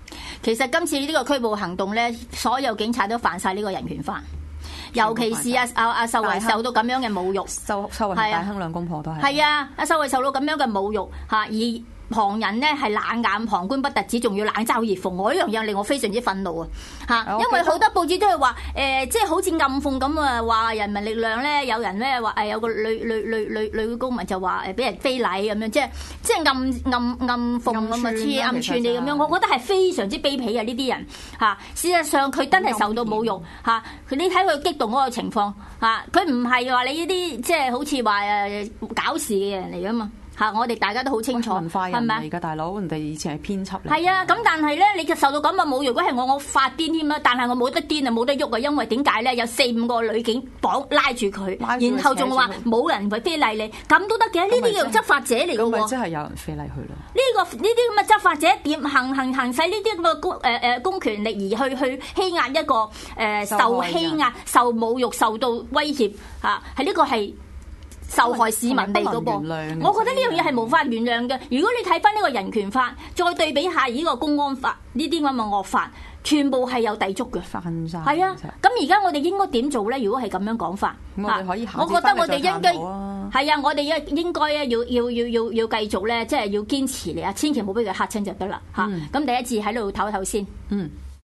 其實今次呢個拘捕行動咧，所有警察都犯晒呢個人權法。尤其是阿阿阿秀慧受到咁樣嘅侮辱， 秀秀慧同大亨兩公婆都係。 係啊，阿秀慧受到咁樣嘅侮辱嚇，而旁人呢係冷眼旁觀不特止，仲要冷嘲熱諷。我呢樣嘢令我非常之憤怒啊嚇，因為好多報紙都係話誒，即係好似暗諷咁啊，話人民力量咧有人咧話誒有個女女女女女公民就話誒俾人非禮咁樣，即係即係暗暗暗諷咁啊，黐暗串你咁樣，我覺得係非常之卑鄙啊！呢啲人嚇，事實上佢真係受到侮辱嚇，佢你睇佢激動嗰個情況嚇，佢唔係話你呢啲即係好似話誒搞事嘅人嚟噶嘛。嚇！我哋大家都好清楚， 文化人嚟㗎， 係大佬，人哋以前係編輯嚟。 係啊，咁但係咧，你就受到咁嘅侮辱，如果係我，我發癲添啦。但係我冇得癲啊，冇得喐啊，因為點解咧？有四五個女警綁拉住佢，然後仲話冇人會非禮你，咁都得嘅。呢啲叫執法者嚟㗎喎。咁咪真係有人非禮佢咯？ 呢、這個呢啲咁嘅執法者點行行行使呢啲咁嘅公誒誒公權力而去去欺壓一個誒、呃、受欺壓、受侮辱、受到威脅嚇，係呢個係。受害市民嚟嘅噃，我覺得呢樣嘢係無法原諒嘅。如果你睇翻呢個人權法，再對比下呢個公安法呢啲咁嘅惡法，全部係有抵觸嘅。 犯晒係啊，咁而家我哋應該點做咧？如果係咁樣講法， 我哋可以我覺得我哋應該係啊，我哋應應該咧要要要要要繼續咧，即係要堅持嚟啊，千祈唔好俾佢嚇親就得啦嚇。咁、嗯、第一次喺度唞唞先。嗯。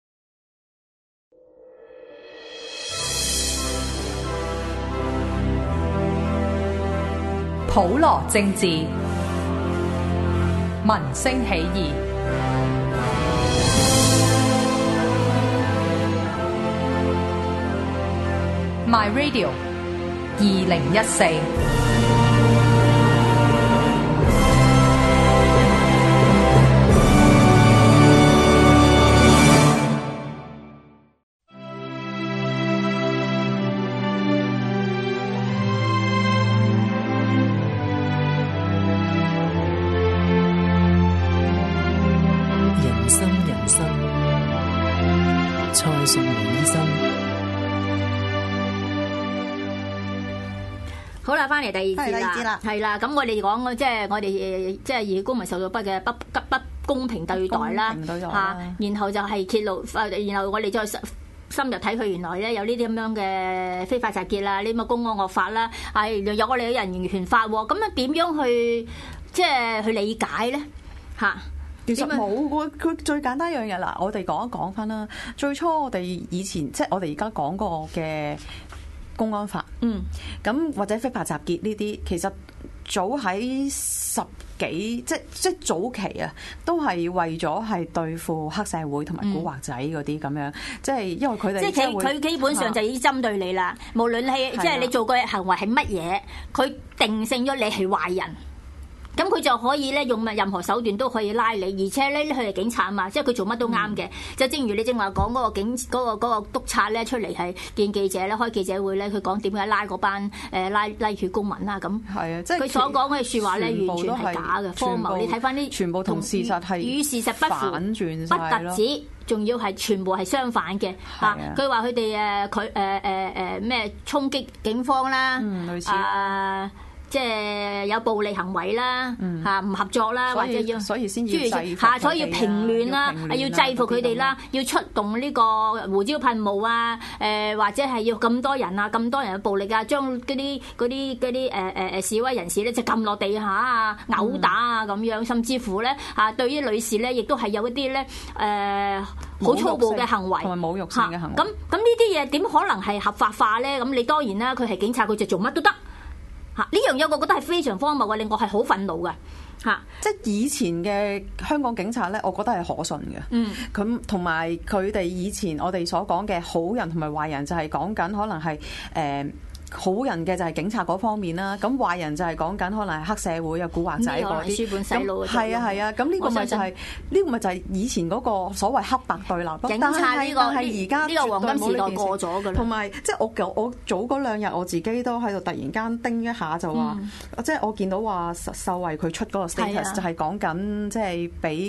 普羅政治，民聲起義。My Radio 二零一四。 蔡淑梅醫生， 好啦，翻嚟第二節啦，係啦，咁我哋講嘅即係我哋即係義工民受到不嘅不不不公平對待啦，嚇，然後就係揭露，然後我哋再深入睇佢原來咧有呢啲咁樣嘅非法集結啦，呢啲咁嘅公安惡法啦，係有我哋嘅人權法喎，咁樣點樣去即係去理解咧？嚇？ 其實冇喎，佢最簡單一樣嘢啦，我哋講一講翻啦。最初我哋以前即係我哋而家講過嘅公安法，嗯，咁或者非法集結呢啲，其實早喺十幾即即早期啊，都係為咗係對付黑社會同埋古惑仔嗰啲咁樣，嗯、即係因為佢哋即係佢基本上就已經針對你啦。無論係即係你做嘅行為係乜嘢，佢定性咗你係壞人。咁佢就可以咧用任何手段都可以拉你，而且咧佢係警察啊嘛，即係佢做乜都啱嘅。就、嗯、正如你正話講嗰個警嗰、嗰個嗰個督察咧出嚟係見記者咧開記者會咧，佢講點解拉嗰班誒拉拉住公民啦咁。係啊，即係佢所講嘅説話咧，完全係假嘅荒謬。你睇翻啲全部同事實係與事實不符，反轉不特止，仲要係全部係相反嘅嚇。佢話佢哋誒佢誒誒誒咩衝擊警方啦，嗯，類似啊。即係有暴力行為啦，嚇、嗯、唔合作啦，或者要所以先要制服嚇，所以要平亂啦，要，要制服佢哋啦，要出動呢個胡椒噴霧啊，誒、呃、或者係要咁多人啊，咁多人嘅暴力啊，將嗰啲嗰啲嗰啲誒誒誒示威人士咧就撳落地下啊，毆打啊咁樣，甚至乎咧嚇對於女士咧，亦都係有一啲咧誒好粗暴嘅行為同埋侮辱性嘅行為。 咁咁呢啲嘢點可能係合法化咧？咁你當然啦，佢係警察，佢就做乜都得。嚇！呢樣嘢我覺得係非常荒謬嘅，令我係好憤怒嘅嚇。 即係以前嘅香港警察咧，我覺得係可信嘅。嗯，咁同埋佢哋以前我哋所講嘅好人同埋壞人，就係講緊可能係誒。呃好人嘅就係警察嗰方面啦，咁壞人就係講緊可能係黑社會啊、古惑仔嗰啲， 書本洗腦係啊係啊，咁呢個咪就係呢個咪就係以前嗰個所謂黑白對立。 警察呢個係而家呢個黃金時代過咗㗎啦。同埋即係我我早嗰兩日我自己都喺度突然間叮一下就話，嗯、即係我見到話秀慧佢出嗰個 status 就係講緊即係俾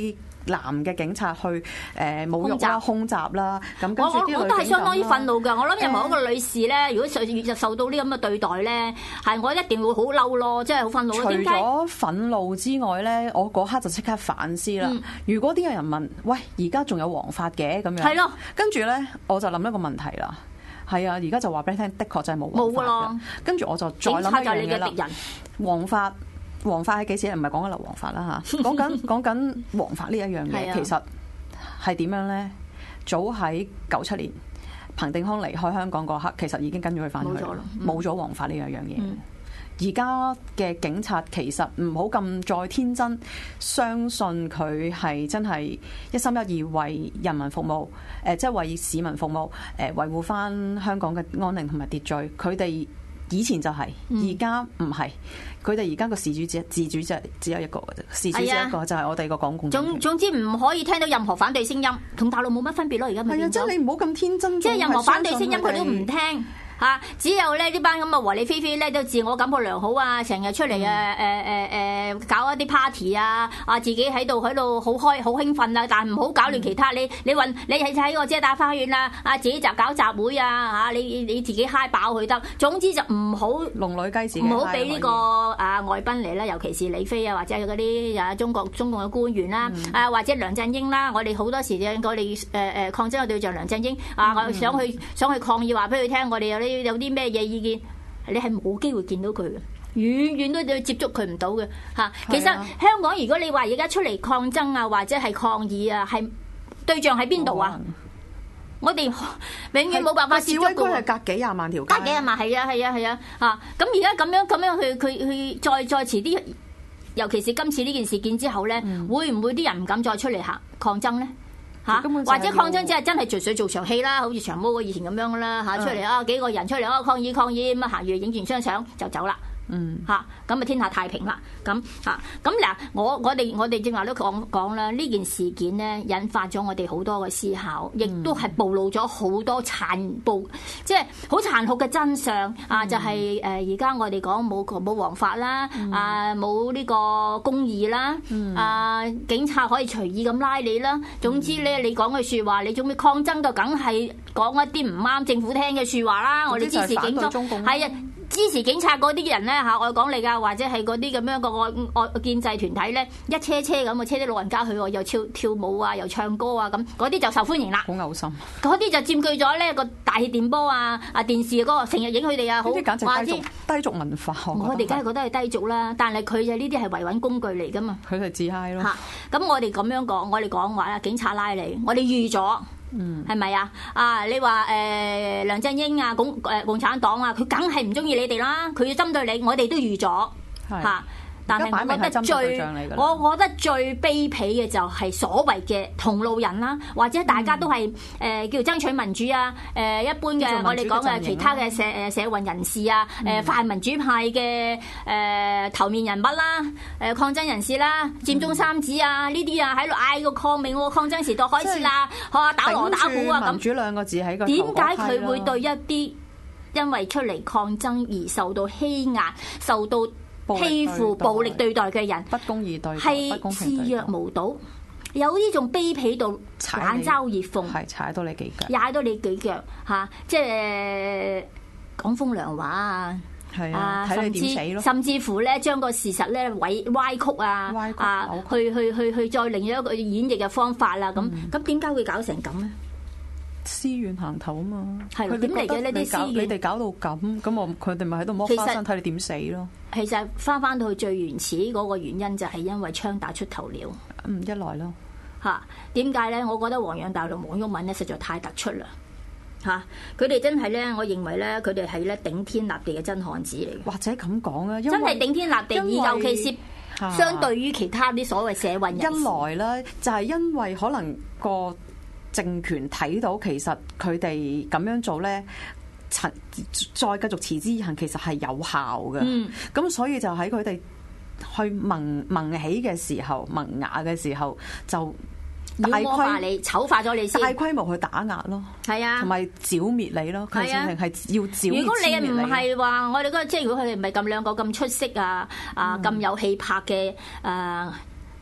男嘅警察去誒侮辱啦、空襲啦，咁跟住啲女警我我都係相當於憤怒㗎。我諗任何一個女士咧，如果受受到呢咁嘅對待咧，係我一定會好嬲咯，即係好憤怒。 除咗憤怒之外咧，我嗰刻就即刻反思啦。嗯、如果啲有人問，喂，而家仲有黃法嘅咁樣，係咯，跟住咧我就諗一個問題啦。係啊，而家就話俾你聽，的確真係冇黃法嘅。跟住我就再諗一樣嘢啦。黃法。黃法係幾時？唔係講緊流黃法啦嚇，講緊講緊黃法呢一樣嘢，其實係點樣咧？早喺九七年，彭定康離開香港嗰刻，其實已經跟咗佢翻去，冇咗黃法呢樣嘢。而家嘅警察其實唔好咁再天真，相信佢係真係一心一意為人民服務，誒即係為市民服務，誒維護翻香港嘅安寧同埋秩序。佢哋以前就係、是，而家唔係。佢哋而家個事主只自主只只有一個嘅啫，事主只有一個就係我哋個港共。總總之唔可以聽到任何反對聲音，同大陸冇乜分別咯。而家咪變咗。係啊，即係你唔好咁天真。即係任何反對聲音，佢都唔聽。嚇！只有咧呢班咁嘅和理非非咧，都自我感覺良好啊，成日出嚟誒誒誒誒搞一啲 party 啊，啊自己喺度喺度好開好興奮啊，但係唔好搞亂其他。你你運你係喺個遮打花園啊，啊自己就搞集會啊嚇，你你自己嗨飽佢得。總之就唔好龍女雞子，唔好俾呢個啊外賓嚟啦，尤其是李飛啊，或者嗰啲啊中國中共嘅官員啦，嗯、啊或者梁振英啦，我哋好多時我哋誒誒抗爭嘅對象梁振英啊，我想去想去抗議，話俾佢聽，我哋有啲有啲咩嘢意見，你係冇機會見到佢嘅，遠遠都都接觸佢唔到嘅嚇。其實香港如果你話而家出嚟抗爭啊，或者係抗議啊，係對象喺邊度啊？我哋永遠冇辦法接觸嘅。示威區係隔幾廿萬條街，隔幾廿萬係啊係啊係啊嚇。咁而家咁樣咁樣去佢去再再遲啲，尤其是今次呢件事件之後咧，嗯、會唔會啲人唔敢再出嚟行抗爭咧？嚇，或者抗爭只係真係純粹做場戲啦，好似長毛以前咁樣啦嚇，出嚟啊幾個人出嚟啊抗議抗議咁啊，行完影完張相就走啦。嗯嚇，咁啊天下太平啦，咁嚇咁嗱，我我哋我哋正話都講講啦，呢件事件咧引發咗我哋好多嘅思考，亦都係暴露咗好多殘暴，即係好殘酷嘅真相啊！就係誒而家我哋講冇冇王法啦，啊冇呢個公義啦，啊警察可以隨意咁拉你啦。總之咧，你講嘅説話，你做咩抗爭就梗係講一啲唔啱政府聽嘅説話啦。我哋支持警察，係啊。支持警察嗰啲人咧嚇，我講你噶，或者係嗰啲咁樣個愛愛建制團體咧，一車車咁啊，車啲老人家去，又跳跳舞啊，又唱歌啊，咁嗰啲就受歡迎啦。好嘔心！嗰啲就佔據咗呢個大氣電波啊啊電視嗰個成日影佢哋啊，好話之低俗文化。我哋梗係覺得係低俗啦，但係佢就呢啲係維穩工具嚟噶嘛。佢係自嗨咯。嚇！咁我哋咁樣講，我哋講話啦，警察拉你，我哋預咗。嗯，係咪啊？啊，你話誒、呃、梁振英啊，共誒、呃、共產黨啊，佢梗係唔中意你哋啦，佢要針對你，我哋都預咗嚇。但係我覺得最，我覺得最卑鄙嘅就係所謂嘅同路人啦，或者大家都係誒、呃、叫爭取民主啊，誒、呃、一般嘅我哋講嘅其他嘅社誒社運人士啊，誒、呃、泛民主派嘅誒、呃、頭面人物啦，誒、呃、抗爭人士啦，佔中三子啊呢啲啊喺度嗌個抗命喎，抗爭時代開始啦，嚇打鑼打鼓啊咁。民主兩個字喺個點解佢會對一啲因為出嚟抗爭而受到欺壓、受到欺負、暴力對待嘅人，不公義對待，係置若無睹，有呢種卑鄙到冷嘲熱諷，係踩到你幾腳，踩到你幾腳嚇，即係講風涼話啊，係啊，睇你點死咯，甚至乎咧將個事實咧歪歪曲啊，歪曲啊，去去去去再另一個演繹嘅方法啦，咁咁點解會搞成咁咧？私怨行頭啊嘛，係點嚟嘅呢啲私怨？你哋搞到咁，咁我佢哋咪喺度剝花生睇你點死咯？其實翻翻到去最原始嗰個原因就係因為槍打出頭鳥。嗯，一來咯嚇，點解咧？我覺得黃仰大同黃毓民咧實在太突出啦嚇！佢哋真係咧，我認為咧，佢哋係咧頂天立地嘅真漢子嚟嘅。或者咁講啊，真係頂天立地，而尤其是相對於其他啲所謂社運人士。一來咧，就係因為可能個政權睇到其實佢哋咁樣做咧，再繼續持之以恆，其實係有效嘅。咁、嗯、所以就喺佢哋去萌萌起嘅時候、萌芽嘅時候，就大規模你醜化咗你先，大規模去打壓咯。係啊，同埋剿滅你咯。係啊，係要剿滅。如果你唔係話我哋嗰個，即係如果佢哋唔係咁兩個咁出色啊啊咁、嗯、有氣魄嘅誒。呃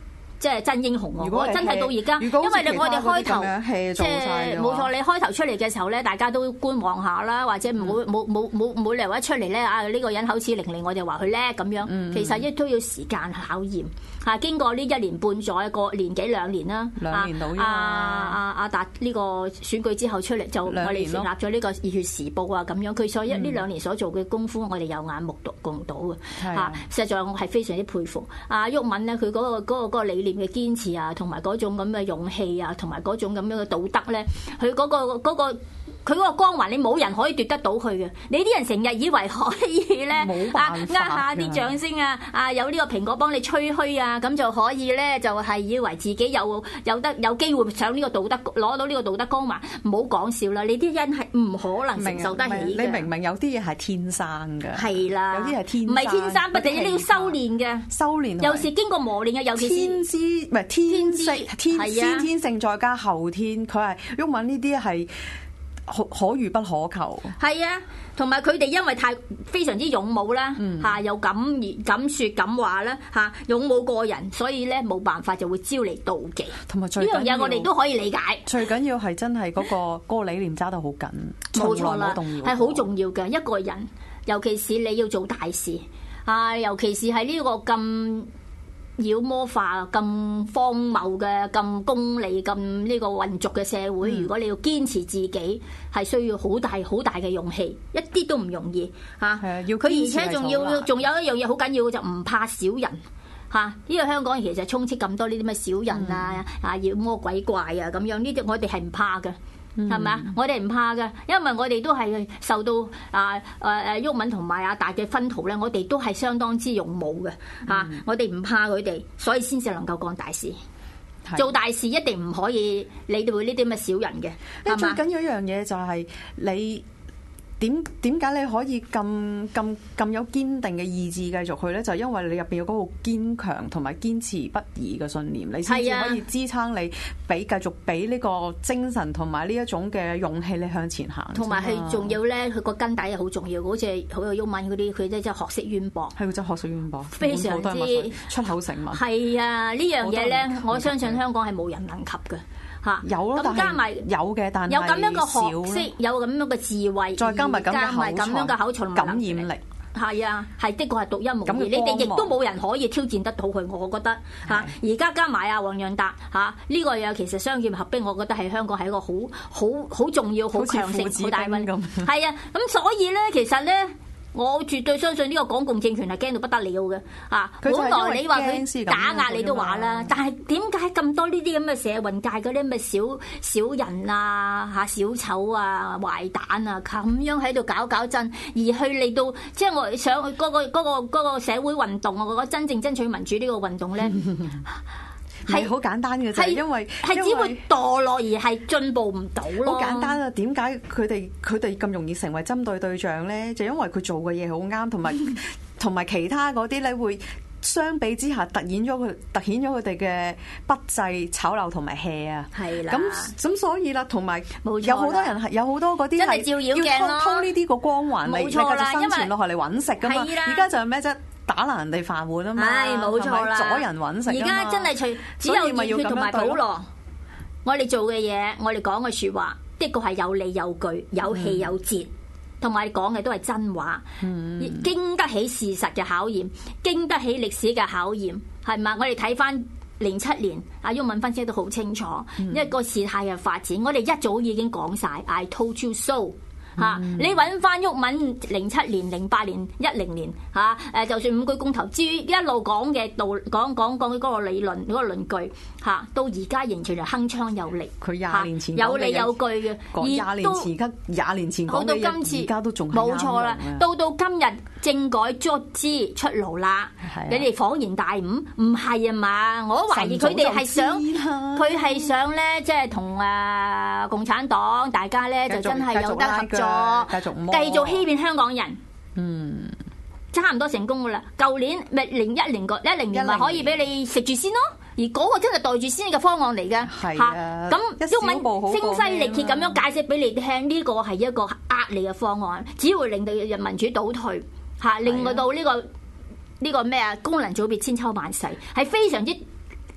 即係真英雄喎！我真係到而家，因為你我哋開頭即係冇錯，你開頭出嚟嘅時候咧，大家都觀望下啦，或者冇冇冇冇冇理由一出嚟咧啊！呢、呢個人口齒伶俐，我哋話佢叻咁樣，嗯、其實亦都要時間考驗嚇。經過呢一年半載個年幾兩年啦， 兩年到啊啊阿達呢個選舉之後出嚟，就我哋成立咗呢個《熱血時報》啊咁樣，佢所一呢兩年所做嘅功夫，我哋有眼目睹共睹嘅嚇。實在我係非常之佩服阿毓民咧，佢嗰個嗰個嗰個理念嘅堅持啊，同埋嗰種咁嘅勇氣啊，同埋嗰種咁樣嘅道德咧，佢嗰個嗰個佢嗰個光環，你冇人可以奪得到佢嘅。你啲人成日以為可以咧，啊呃下啲掌聲啊，啊有呢個蘋果幫你吹噓啊，咁就可以咧，就係以為自己有有得有機會上呢個道德攞到呢個道德光環。唔好講笑啦，你啲人係唔可能承受得起嘅。 你明明有啲嘢係天生嘅， 係啦， 有啲係天唔係天生，不過你要修練嘅， 修練有時經過磨練嘅，尤其是天資唔係天性，天先天性再加後天，佢係毓民呢啲係。可可遇不可求， 係啊，同埋佢哋因為太非常之勇武啦，嚇、嗯啊、又敢敢説敢話啦，嚇、啊、勇武過人，所以咧冇辦法就會招嚟妒忌。同埋呢樣嘢我哋都可以理解。 最緊要係真係嗰、嗰個嗰個理念揸得好緊， 冇錯啦，係好重要嘅一個人，尤其是你要做大事啊，尤其是喺呢個咁妖魔化、咁荒謬嘅、咁功利、咁呢個混濁嘅社會，嗯、如果你要堅持自己，係需要好大好大嘅勇氣，一啲都唔容易嚇。佢、啊、而且仲要仲有一樣嘢好緊要嘅就唔怕小人嚇。呢、啊呢個香港其實充斥咁多呢啲咩小人啊、嗯、啊妖魔鬼怪啊咁樣，呢啲我哋係唔怕嘅。係咪啊？我哋唔怕嘅，因為我哋都係受到啊誒誒毓民同埋阿達嘅薰陶咧，我哋都係相當之勇武嘅嚇。嗯、我哋唔怕佢哋，所以先至能夠幹大事。的做大事一定唔可以理到呢啲咁嘅小人嘅。 最緊要一樣嘢就係你。點點解你可以咁咁咁有堅定嘅意志繼續去咧？就因為你入邊有嗰個堅強同埋堅持不移嘅信念，你先至可以支撐你，俾繼續俾呢個精神同埋呢一種嘅勇氣，你向前行。同埋係仲要咧，佢個根底係好重要，好似好有毓民嗰啲，佢真係學識淵博。 係，真係學識淵博， 非常之出口成文。 係啊，呢樣嘢咧，我相信香港係冇人能及嘅。嚇有咯，咁加埋有嘅，但係有咁樣嘅學識，有咁樣嘅智慧， 再加埋咁樣嘅口才感染力， 係啊，係的確係獨一無二。你哋亦都冇人可以挑戰得到佢，我覺得嚇。而家加埋啊黃洋達嚇呢個嘢，其實雙劍合璧，我覺得喺香港係一個好好好重要、好強盛、好大威咁。係啊，咁所以咧，其實咧。我絕對相信呢個港共政權係驚到不得了嘅，啊！本來你話佢打壓你都話啦，但係點解咁多呢啲咁嘅社運界嗰啲咁嘅小小人啊、嚇小丑啊、壞蛋啊咁樣喺度搞搞震，而去嚟到即係我想去嗰個嗰個嗰個社會運動，我覺得真正爭取民主呢個運動咧。 係好簡單嘅啫，因為係只會墮落而係進步唔到咯。 好簡單啊！點解佢哋佢哋咁容易成為針對對象咧？就因為佢做嘅嘢好啱，同埋同埋其他嗰啲咧會相比之下突顯咗佢突顯咗佢哋嘅不濟、醜陋同埋 hea 啊。係啦，咁咁所以啦，同埋有好多人係有好多嗰啲係照妖鏡咯， 偷呢啲個光環嚟，你繼續生存落去嚟揾食噶嘛。而家就係咩啫？打爛人哋飯碗啊嘛， 係冇錯啦， 阻人揾食。而家真係除只有熱血同埋普羅，我哋做嘅嘢，我哋講嘅説話，的確係有理有據、有氣有節，同埋講嘅都係真話，嗯、經得起事實嘅考驗，經得起歷史嘅考驗，係嘛？我哋睇翻零七年，阿毓民分析得好清楚，嗯、因為個事態嘅發展，我哋一早已經講晒 I told you so。嚇！嗯、你揾翻毓民零七年、零八年、一零年嚇誒，就算五句公投，至於一路講嘅道講講講嗰個理論嗰、嗰個論據嚇，到而家仍然係鏗鏘有力。佢廿年前有理有據嘅， 而到而家廿年前講嘅嘢，而家都仲冇錯啦。到到今日政改卒之出爐啦，啊、你哋恍然大悟？唔係啊嘛！我懷疑佢哋係想佢係想咧，即係同誒共產黨大家咧就真係有得合作。繼續繼續欺騙香港人，嗯，差唔多成功噶啦。舊年咪零一年個一零年咪可以俾你食住先咯，而嗰個真係袋住先嘅方案嚟嘅，係啊。咁毓民聲嘶力竭咁樣解釋俾你聽，呢個係一個呃你嘅方案，只會令到人民主倒退，吓令到呢個呢個咩啊功能組別千秋萬世，係非常之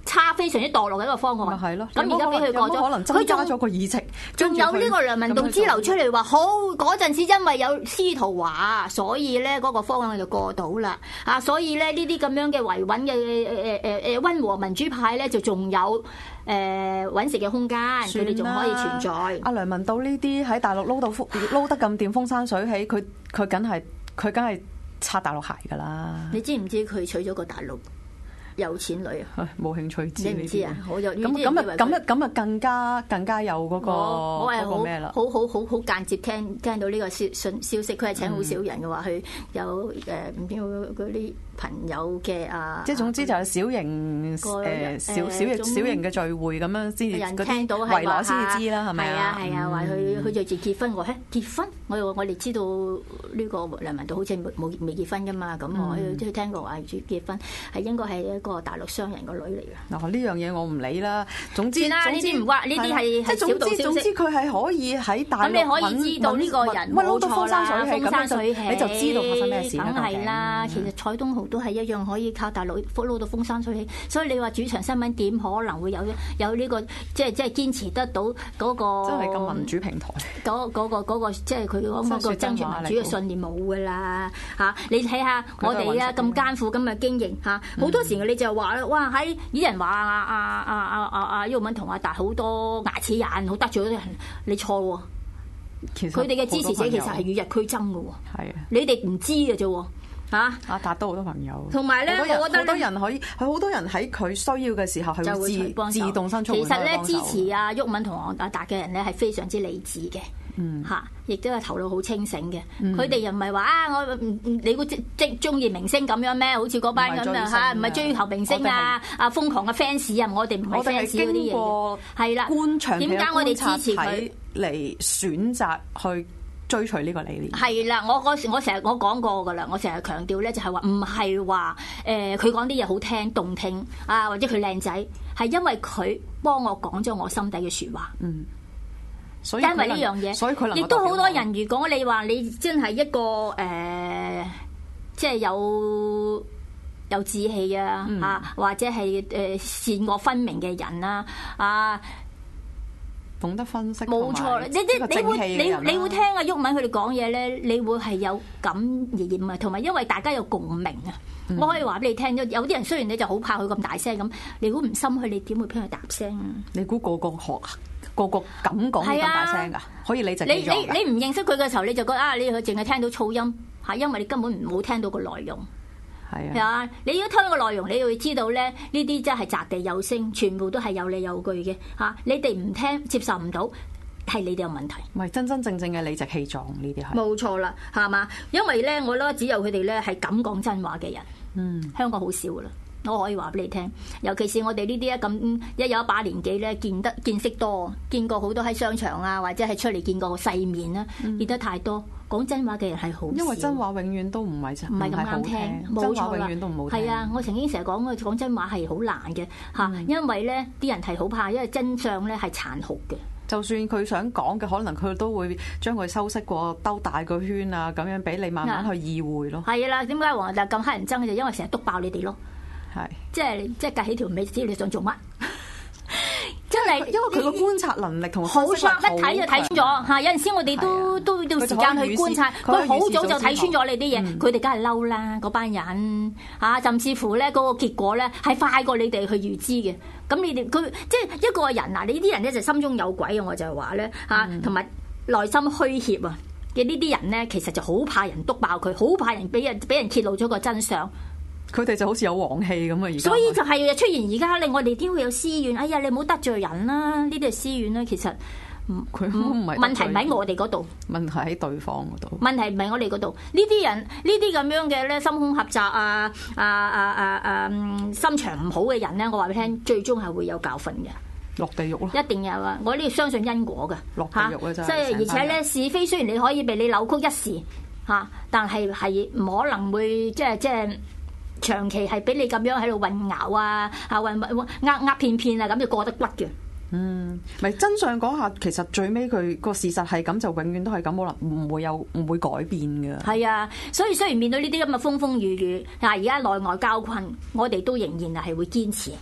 差非常之墮落嘅一個方案。 係咯， 咁而家俾佢過咗， 可能增加咗個議席， 仲有呢個梁文道支流出嚟話好嗰陣時，因為有司徒華，所以咧嗰個方案就過到啦。啊，所以咧呢啲咁樣嘅維穩嘅誒誒誒溫和民主派咧，就仲有誒揾食嘅空間，佢哋仲可以存在。 阿梁文道呢啲喺大陸撈到撈得咁掂，風生水起，佢佢梗係佢梗係擦大陸鞋㗎啦。 你知唔知佢娶咗個大陸有錢女啊？ 冇興趣知， 你唔知啊？我就咁咁啊咁啊咁啊更加更加有嗰個嗰個咩啦？ 好好好好間接聽聽到呢個消訊消息，佢係請好少人嘅話，佢有誒唔知嗰啲朋友嘅啊， 即係總之就係小型誒小小型小型嘅聚會咁樣先至， 人聽到圍內先至知啦，係咪啊？ 係啊係啊，話佢佢就住結婚喎，嘿結婚，我我哋知道呢個梁文道好似冇冇未結婚㗎嘛，咁我即係聽過話住結婚係應該係一個大陸商人個女嚟嘅。 嗱呢樣嘢我唔理啦，總之呢啲唔關，呢啲係係小道消息。 總之佢係可以喺大陸咁你可以知道呢個人冇錯啦，風生水起， 你就知道發生咩事啦。 梗係啦，其實蔡東豪都係一樣可以靠大陸撈到風生水起，所以你話主場新聞點可能會有有呢個即係即係堅持得到嗰個真係咁民主平台嗰嗰個嗰個即係佢嗰個爭取民主嘅信念冇㗎啦嚇！你睇下我哋啊咁艱苦咁嘅經營嚇，好多時你就話咧，哇喺啲人話啊啊啊啊啊啊毓民同阿達好多牙齒眼，好得罪嗰啲人，你錯喎。佢哋嘅支持者其實係與日俱增㗎喎。係啊，你哋唔知嘅啫喎。嚇！阿達都好多朋友， 同埋咧，我覺得好多人可以，佢好多人喺佢需要嘅時候係會自自動伸出援手。 其實咧，支持阿毓民同阿達嘅人咧係非常之理智嘅，嗯嚇，亦都係頭腦好清醒嘅。佢哋又唔係話啊，我唔你估即即中意明星咁樣咩？好似嗰班咁樣嚇，唔係追求明星啊！啊瘋狂嘅 fans 啊，我哋唔係 fans 嗰啲嘢。係啦， 官場點解我哋支持佢嚟選擇去追隨呢個理念係啦，我嗰時我成日我講過噶啦，我成日強調咧就係話唔係話誒佢講啲嘢好聽動聽啊，或者佢靚仔，係因為佢幫我講咗我心底嘅説話。嗯，所以因為呢樣嘢，所以佢亦都好多人。如果你話你真係一個誒、呃，即係有有志氣啊，嗯、啊，或者係誒善惡分明嘅人啦，啊。 懂得分析， 冇錯啦！你你你會你你會聽阿毓民佢哋講嘢咧，你會係有感而染啊，同埋因為大家有共鳴啊！嗯、我可以話俾你聽，有啲人雖然你就好怕佢咁大聲咁，你估唔心虛，你點會俾佢答聲啊？ 你估個個學個個咁講咁大聲噶？可以你就你你你唔認識佢嘅時候，你就覺得啊，你佢淨係聽到噪音嚇，因為你根本唔冇聽到個內容。係啊，你要聽個內容，你會知道咧，呢啲真係擲地有聲，全部都係有理有據嘅嚇。你哋唔聽，接受唔到，係你哋有問題。 唔係真真正正嘅理直氣壯呢啲係。冇錯啦，係嘛？因為咧，我覺得只有佢哋咧係敢講真話嘅人。嗯，香港好少噶啦，我可以話俾你聽。尤其是我哋呢啲一咁一有一把年紀咧，見得見識多，見過好多喺商場啊，或者係出嚟見過個世面啦，嗯、見得太多。講真話嘅人係好少， 因為真話永遠都唔係唔係咁啱聽，冇錯啦。 永遠都唔好聽。 係啊，我曾經成日講講真話係好難嘅嚇，嗯、因為咧啲人係好怕，因為真相咧係殘酷嘅。 就算佢想講嘅，可能佢都會將佢修飾過，兜大個圈啊，咁樣俾你慢慢去意會咯。 係啦，點解黃大咁乞人憎嘅？就因為成日督爆你哋咯。係是，即係即係隔起條尾，知你想做乜？真係， 因為佢個觀察能力同好 sharp，一睇就睇穿咗嚇。有陣時我哋都都要時間去觀察，佢好早就睇穿咗你啲嘢，佢哋梗係嬲啦，嗰班人嚇，甚至乎咧嗰個結果咧係快過你哋去預知嘅。咁你哋佢即係一個人嗱，你啲人咧就心中有鬼啊！我就係話咧嚇，同埋內心虛怯啊嘅呢啲人咧，其實就好怕人督爆佢，好怕人俾人俾人揭露咗個真相。 佢哋就好似有黃氣咁啊！而家所以就係出現而家令我哋點會有私怨？哎呀，你唔好得罪人啦！呢啲係私怨啦，其實佢唔係問題唔喺我哋嗰度， 問題喺對方嗰度。 問題唔係我哋嗰度，呢啲人呢啲咁樣嘅咧，心胸狹窄啊啊啊啊啊，心腸唔好嘅人咧，我話俾你聽，最終係會有教訓嘅。 落地獄咯！ 一定有啊！我呢度相信因果嘅。 落地獄啊！真係。 即係而且咧，是非雖然你可以被你扭曲一時嚇，但係係唔可能會即係即係。長期係俾你咁樣喺度混淆啊，啊混混呃呃騙騙啊，咁就過得骨嘅。 嗯，咪真相講下，其實最尾佢個事實係咁，就永遠都係咁，可能唔會有唔會改變嘅。係啊，所以雖然面對呢啲咁嘅風風雨雨，但係而家內外交困，我哋都仍然係會堅持。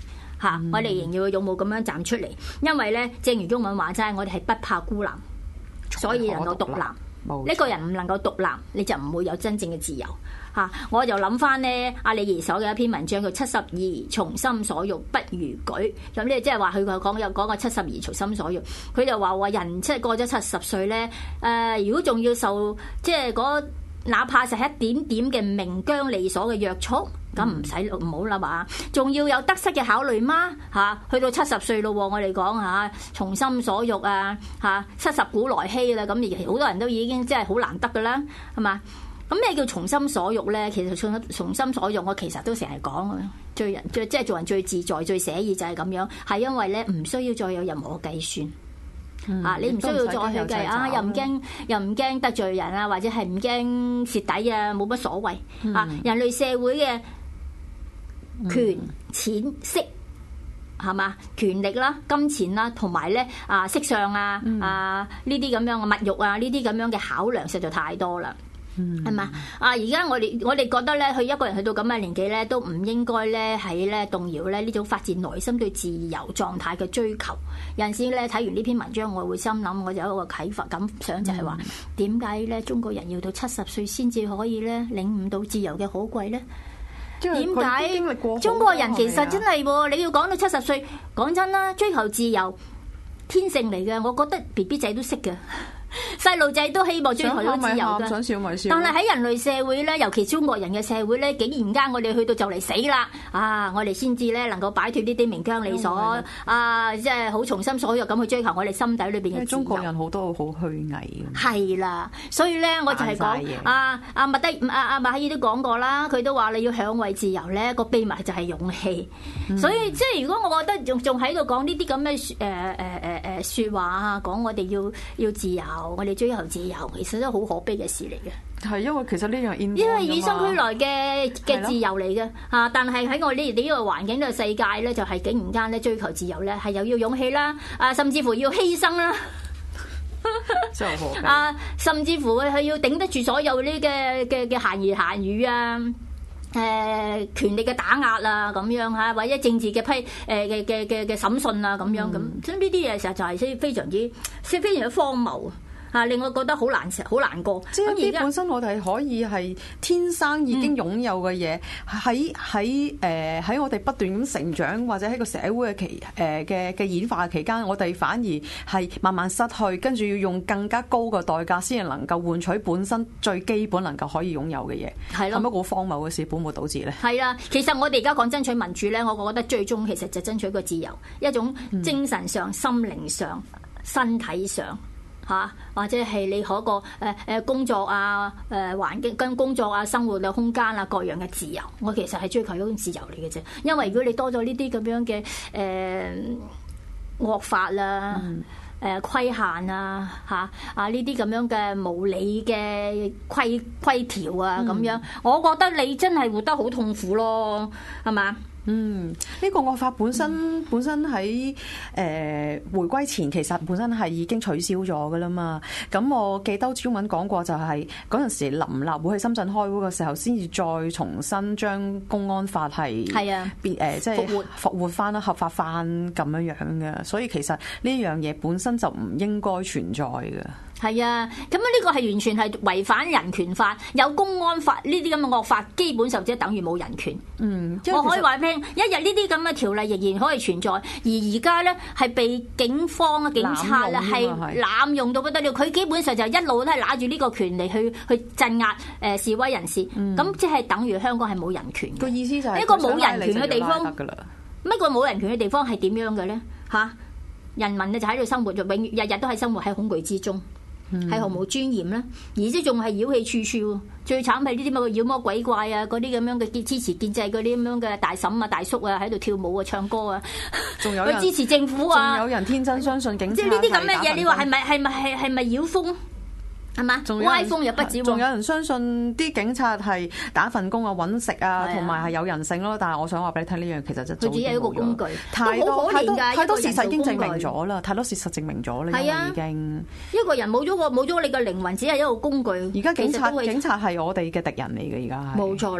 嚇，我哋仍然要勇武咁樣站出嚟，因為咧，正如中文話齋，我哋係不怕孤男，所以能夠獨立。呢個人唔能夠獨立，你就唔會有真正嘅自由嚇。我就諗翻呢，阿李怡所嘅一篇文章叫《七十二從心所欲不如舉》，咁咧即係話佢講有講個七十二從心所欲，佢就話話人即係過咗七十歲咧，誒、呃、如果仲要受即係嗰哪怕係一點點嘅名缰利鎖嘅約束，咁唔使唔好啦嘛，仲要有得失嘅考慮嗎？嚇、啊，去到七十歲咯，我哋講嚇，從心所欲啊，嚇、啊，七十古來稀啦，咁而好多人都已經即係好難得噶啦，係嘛？咁咩叫從心所欲咧？其實從從心所欲，我其實都成日講嘅，最人最即係做人最自在、最寫意就係咁樣，係因為咧唔需要再有任何計算。嗯、啊！你唔需要再去計啊，又唔驚又唔驚得罪人啊，或者係唔驚蝕底啊，冇乜所謂、嗯、啊！人類社會嘅權、錢、色係嘛？權力啦、金錢啦，同埋咧啊色相啊、嗯、啊呢啲咁樣嘅物慾啊，呢啲咁樣嘅考量實在太多啦。係嘛、嗯？啊！而家我哋我哋覺得咧，佢一個人去到咁嘅年紀咧，都唔應該咧喺咧動搖咧呢種發自內心對自由狀態嘅追求。有陣時咧睇完呢篇文章，我會心諗，我就有一個啟發感想，就係話點解咧中國人要到七十歲先至可以咧領悟到自由嘅可貴咧？點解中國人其實真係你要講到七十歲，講真啦，追求自由天性嚟嘅，我覺得 B B 仔都識嘅。細路仔都希望追求到自由㗎， 想笑咪笑。 但係喺人類社會咧，尤其中國人嘅社會咧，竟然間我哋去到就嚟死啦！啊，我哋先至咧能夠擺脫呢啲名缰利鎖啊，即係好從心所欲咁去追求我哋心底裏邊嘅自由。 中國人好多好虛偽嘅。係啦，所以咧我就係講啊啊麥德啊啊麥克爾都講過啦，佢都話你要捍衛自由咧，個秘密就係勇氣。嗯、所以即係如果我覺得仲仲喺度講呢啲咁嘅誒誒誒誒説話啊，講我哋要要自由。我哋追求自由，其實都好可悲嘅事嚟嘅。係因為其實呢樣因為與生俱來嘅嘅自由嚟嘅嚇，但係喺我呢呢個環境呢、呢個世界咧，就係、是、竟然間咧追求自由咧，係又要勇氣啦，啊，甚至乎要犧牲啦，真係可啊，甚至乎佢要頂得住所有呢嘅嘅嘅閒言閒語啊。誒、呃、權力嘅打壓啊，咁樣嚇，或者政治嘅批誒嘅嘅嘅嘅審訊啊，咁樣咁，所以呢啲嘢實在係非常之非非常之荒謬啊，令我覺得好難好難過。即係啲本身我哋可以係天生已經擁有嘅嘢，喺喺誒喺我哋不斷咁成長，或者喺個社會嘅期誒嘅嘅演化期間，我哋反而係慢慢失去，跟住要用更加高嘅代價先至能夠換取本身最基本能夠可以擁有嘅嘢。係咯，係咪一個荒謬嘅事，本末倒置咧？係啊，其實我哋而家講爭取民主咧，我覺得最終其實就爭取個自由，一種精神上、心靈上、身體上。嚇，或者係你嗰個誒誒工作啊、誒環境跟工作啊、生活嘅空間啊各樣嘅自由，我其實係追求一種自由嚟嘅啫。因為如果你多咗呢啲咁樣嘅誒、呃、惡法啦、誒、嗯呃、規限啊、嚇啊呢啲咁樣嘅無理嘅規規條啊咁樣，嗯、我覺得你真係活得好痛苦咯，係嘛？嗯，呢、這個惡法本身、嗯、本身喺誒、呃、回歸前其實本身係已經取消咗噶啦嘛。咁我記得中文講過就係嗰陣時臨立會去深圳開會嘅時候，先至再重新將公安法係係啊變誒即係復活復活翻啦、合法翻咁樣樣嘅。所以其實呢樣嘢本身就唔應該存在嘅。係啊，咁啊呢個係完全係違反人權法，有公安法呢啲咁嘅惡法，基本上即係等於冇人權。嗯，我可以話俾你聽，一日呢啲咁嘅條例仍然可以存在，而而家咧係被警方啊、警察啊係濫用到不得了，佢基本上就一路都係拿住呢個權利去去鎮壓誒示威人士。咁即係等於香港係冇人權。個意思就係一個冇人權嘅地方，乜個冇人權嘅地方係點樣嘅咧？嚇，人民咧就喺度生活，就永日日都係生活喺恐懼之中。係毫無尊嚴啦，而且仲係妖氣處處。最慘係呢啲乜嘅妖魔鬼怪啊，嗰啲咁樣嘅支持建制嗰啲咁樣嘅大嬸啊、大叔啊喺度跳舞啊、唱歌啊，仲有人支持政府啊，仲有人天真相信警察。即係呢啲咁嘅嘢，你話係咪係咪係係咪妖風？係嘛？歪風又不止喎。仲有人相信啲警察係打份工啊、揾食啊，同埋係有人性咯。但係我想話俾你聽，呢樣其實就佢只係一個工具，太多太多太多事實已經證明咗啦，太多事實證明咗啦，已經一個人冇咗個冇咗你嘅靈魂，只係一個工具。而家警察警察係我哋嘅敵人嚟嘅，而家係冇錯啦。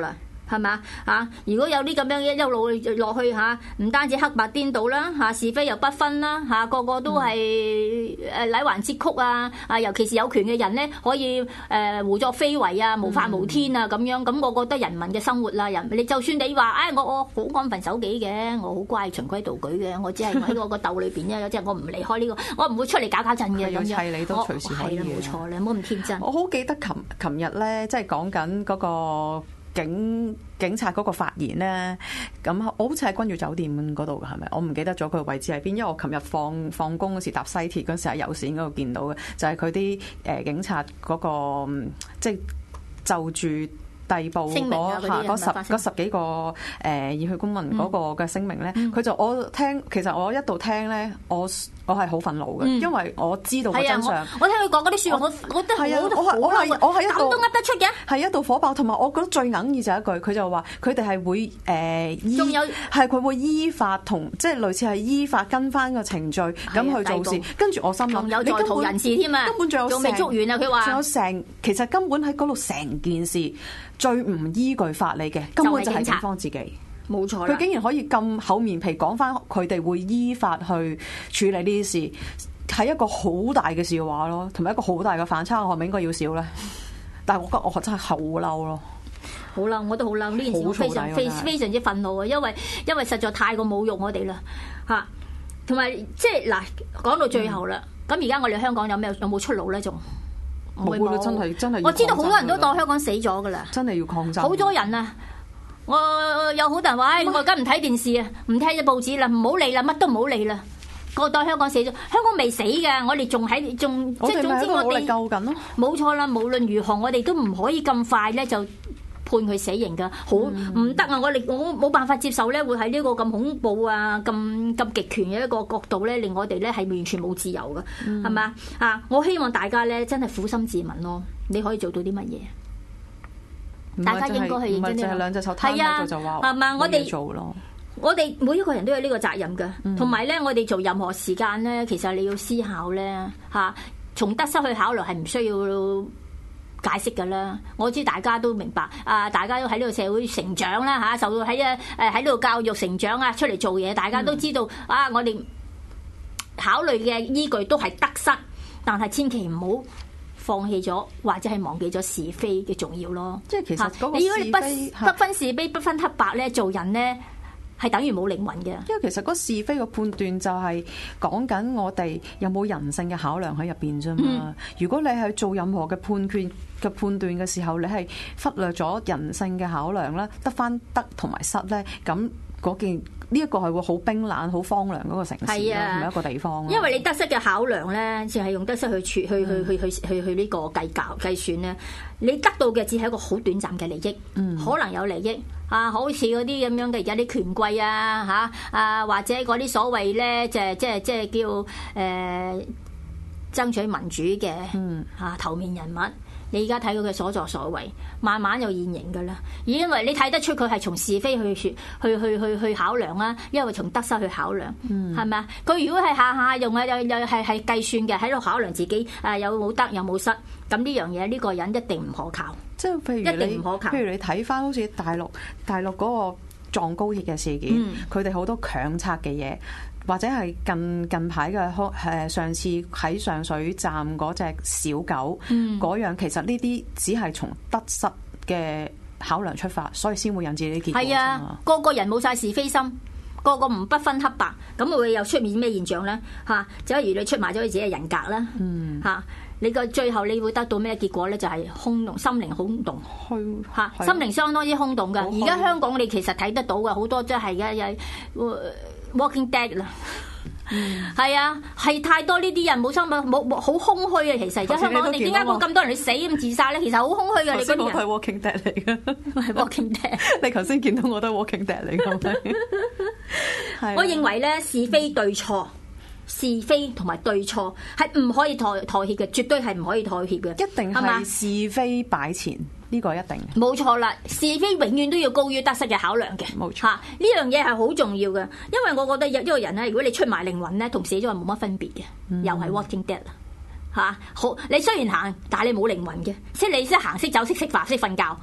係嘛啊？如果有啲咁樣一一路落去嚇，唔單止黑白顛倒啦嚇，是非又不分啦嚇，個個都係誒禮環節曲啊啊！尤其是有權嘅人咧，可以誒胡作非為啊，無法無天啊咁樣。咁我覺得人民嘅生活啦，人你就算你話，唉，我我好安分守己嘅，我好乖循規蹈矩嘅，我只係喺我個竇裏邊啫，即係我唔離開呢個，我唔會出嚟搞搞震嘅咁樣。 係你都隨時可以。 係啦，冇錯啦，唔好咁天真。 我好記得琴琴日咧，即係講緊嗰個。警警察嗰個發言咧，咁我好似喺君悦酒店嗰度嘅，係咪？我唔記得咗佢位置喺邊，因為我琴日放放工嗰時搭西鐵嗰時喺有線嗰度見到嘅，就係佢啲誒警察嗰、嗰個即係就住。逮捕嗰下嗰十嗰十幾個誒熱血公民嗰個嘅聲明咧，佢、嗯、就我聽，其實我一度聽咧，我我係好憤怒嘅，嗯、因為我知道個真相。 我，我聽佢講嗰啲説話，我我覺得係啊，我係我係我係一度都噏得出嘅，係一度火爆。同埋我覺得最哽耳就係一句，佢就話佢哋係會誒、呃、依係佢會依法同即係類似係依法跟翻個程序咁去做事。跟住我心諗， 有在逃人士添啊，根本仲有仲未捉完啊！佢話仲有成， 其實根本喺嗰度成件事。最唔依據法理嘅根本就係警方自己， 冇錯。 佢竟然可以咁厚面皮講翻佢哋會依法去處理呢啲事，係一個好大嘅笑話咯，同埋一個好大嘅反差。我係咪應該要笑咧？但係我覺得我真係好嬲咯， 好嬲，我都好嬲呢件事，我非常非非常之憤怒啊！因為因為實在太過侮辱我哋啦嚇，同埋即係嗱講到最後啦，咁而家我哋香港有咩有冇出路咧？仲？ 冇啦，真係真係。 我知道好多人都當香港死咗噶啦， 真係要抗爭。 好多人啊，我有好多人話，唉，我而家唔睇電視啊，唔睇報紙啦，唔好理啦，乜都唔好理啦。個當香港死咗，香港未死㗎，我哋仲喺仲即係總之我哋努力救緊咯。冇錯啦，無論如何，我哋都唔可以咁快咧就判佢死刑㗎，好唔得啊！我哋我冇辦法接受咧，會喺呢個咁恐怖啊、咁咁極權嘅一個角度咧，令我哋咧係完全冇自由㗎，係咪啊？我希望大家咧真係苦心自問咯，你可以做到啲乜嘢？大家應該係認真啲。唔係就係兩隻手攤喺度就話係嘛？我哋做咯，我哋每一個人都有呢個責任㗎，同埋咧，我哋做任何時間咧，其實你要思考咧嚇，從得失去考慮係唔需要解釋㗎啦，我知大家都明白啊！大家都喺呢個社會成長啦嚇，受到喺啊誒喺呢度教育成長啊，出嚟做嘢，大家都知道、嗯、啊！我哋考慮嘅依據都係得失，但係千祈唔好放棄咗或者係忘記咗是非嘅重要咯。即係其實嗰個是非，如果你不不分是非、不分黑白咧，做人咧係等於冇靈魂嘅。因為其實嗰是非嘅判斷就係講緊我哋有冇人性嘅考量喺入邊啫嘛。嗯、如果你係做任何嘅判決嘅判斷嘅時候，你係忽略咗人性嘅考量啦，得翻得同埋失咧，咁嗰件呢一個係會好冰冷、好荒涼嗰個城市咯，係咪一個地方？因為你得失嘅考量咧，淨係用得失去處去去去去去去呢個計較計算咧，你得到嘅只係一個好短暫嘅利益，嗯、可能有利益啊，好似嗰啲咁樣嘅而家啲權貴啊嚇啊，或者嗰啲所謂咧，就係即係即係叫誒、呃、爭取民主嘅嚇、嗯啊、頭面人物。你而家睇佢嘅所作所為，慢慢就現形㗎啦。因為你睇得出佢係從是非去去去去去考量啦，因為從得失去考量，係咪啊？佢如果係下下用啊，又又係係計算嘅，喺度考量自己啊有冇得有冇失，咁呢樣嘢呢個人一定唔可靠。即係譬如一定唔可靠。譬如你睇翻好似大陸大陸嗰個撞高鐵嘅事件，佢哋好多強拆嘅嘢。或者係近近排嘅誒上次喺上水站嗰隻小狗嗰、嗯、樣，其實呢啲只係從得失嘅考量出發，所以先會引致呢啲結果。係啊，個個人冇晒是非心，個個唔不分黑白，咁會有出面咩現象咧？嚇，就例如你出賣咗你自己嘅人格啦，嚇、嗯，你個最後你會得到咩結果咧？就係、是、空洞，心靈空洞，嚇，心靈相當之空洞㗎。而家香港你其實睇得到嘅好多真係嘅有。Walking Dead 啦，係啊，係太多呢啲人冇心冇冇好空虛啊！其實而家香港你點解會咁多人去死咁自殺咧？其實好空虛嘅。你嗰啲人係 Walking Dead 嚟嘅，係 Walking Dead。你頭先見到我都係 Walking Dead 嚟嘅。我認為咧是非對錯，是非同埋對錯係唔可以妥妥協嘅，絕對係唔可以妥協嘅。一定係是非擺前。呢個一定冇錯啦，是非永遠都要高於得失嘅考量嘅，冇錯。呢樣嘢係好重要嘅，因為我覺得一個人咧，如果你出賣靈魂咧，同死咗係冇乜分別嘅，嗯、又係 Walking Dead 啦，嚇好。你雖然行，但係你冇靈魂嘅，即係你識行識走識食飯識瞓覺，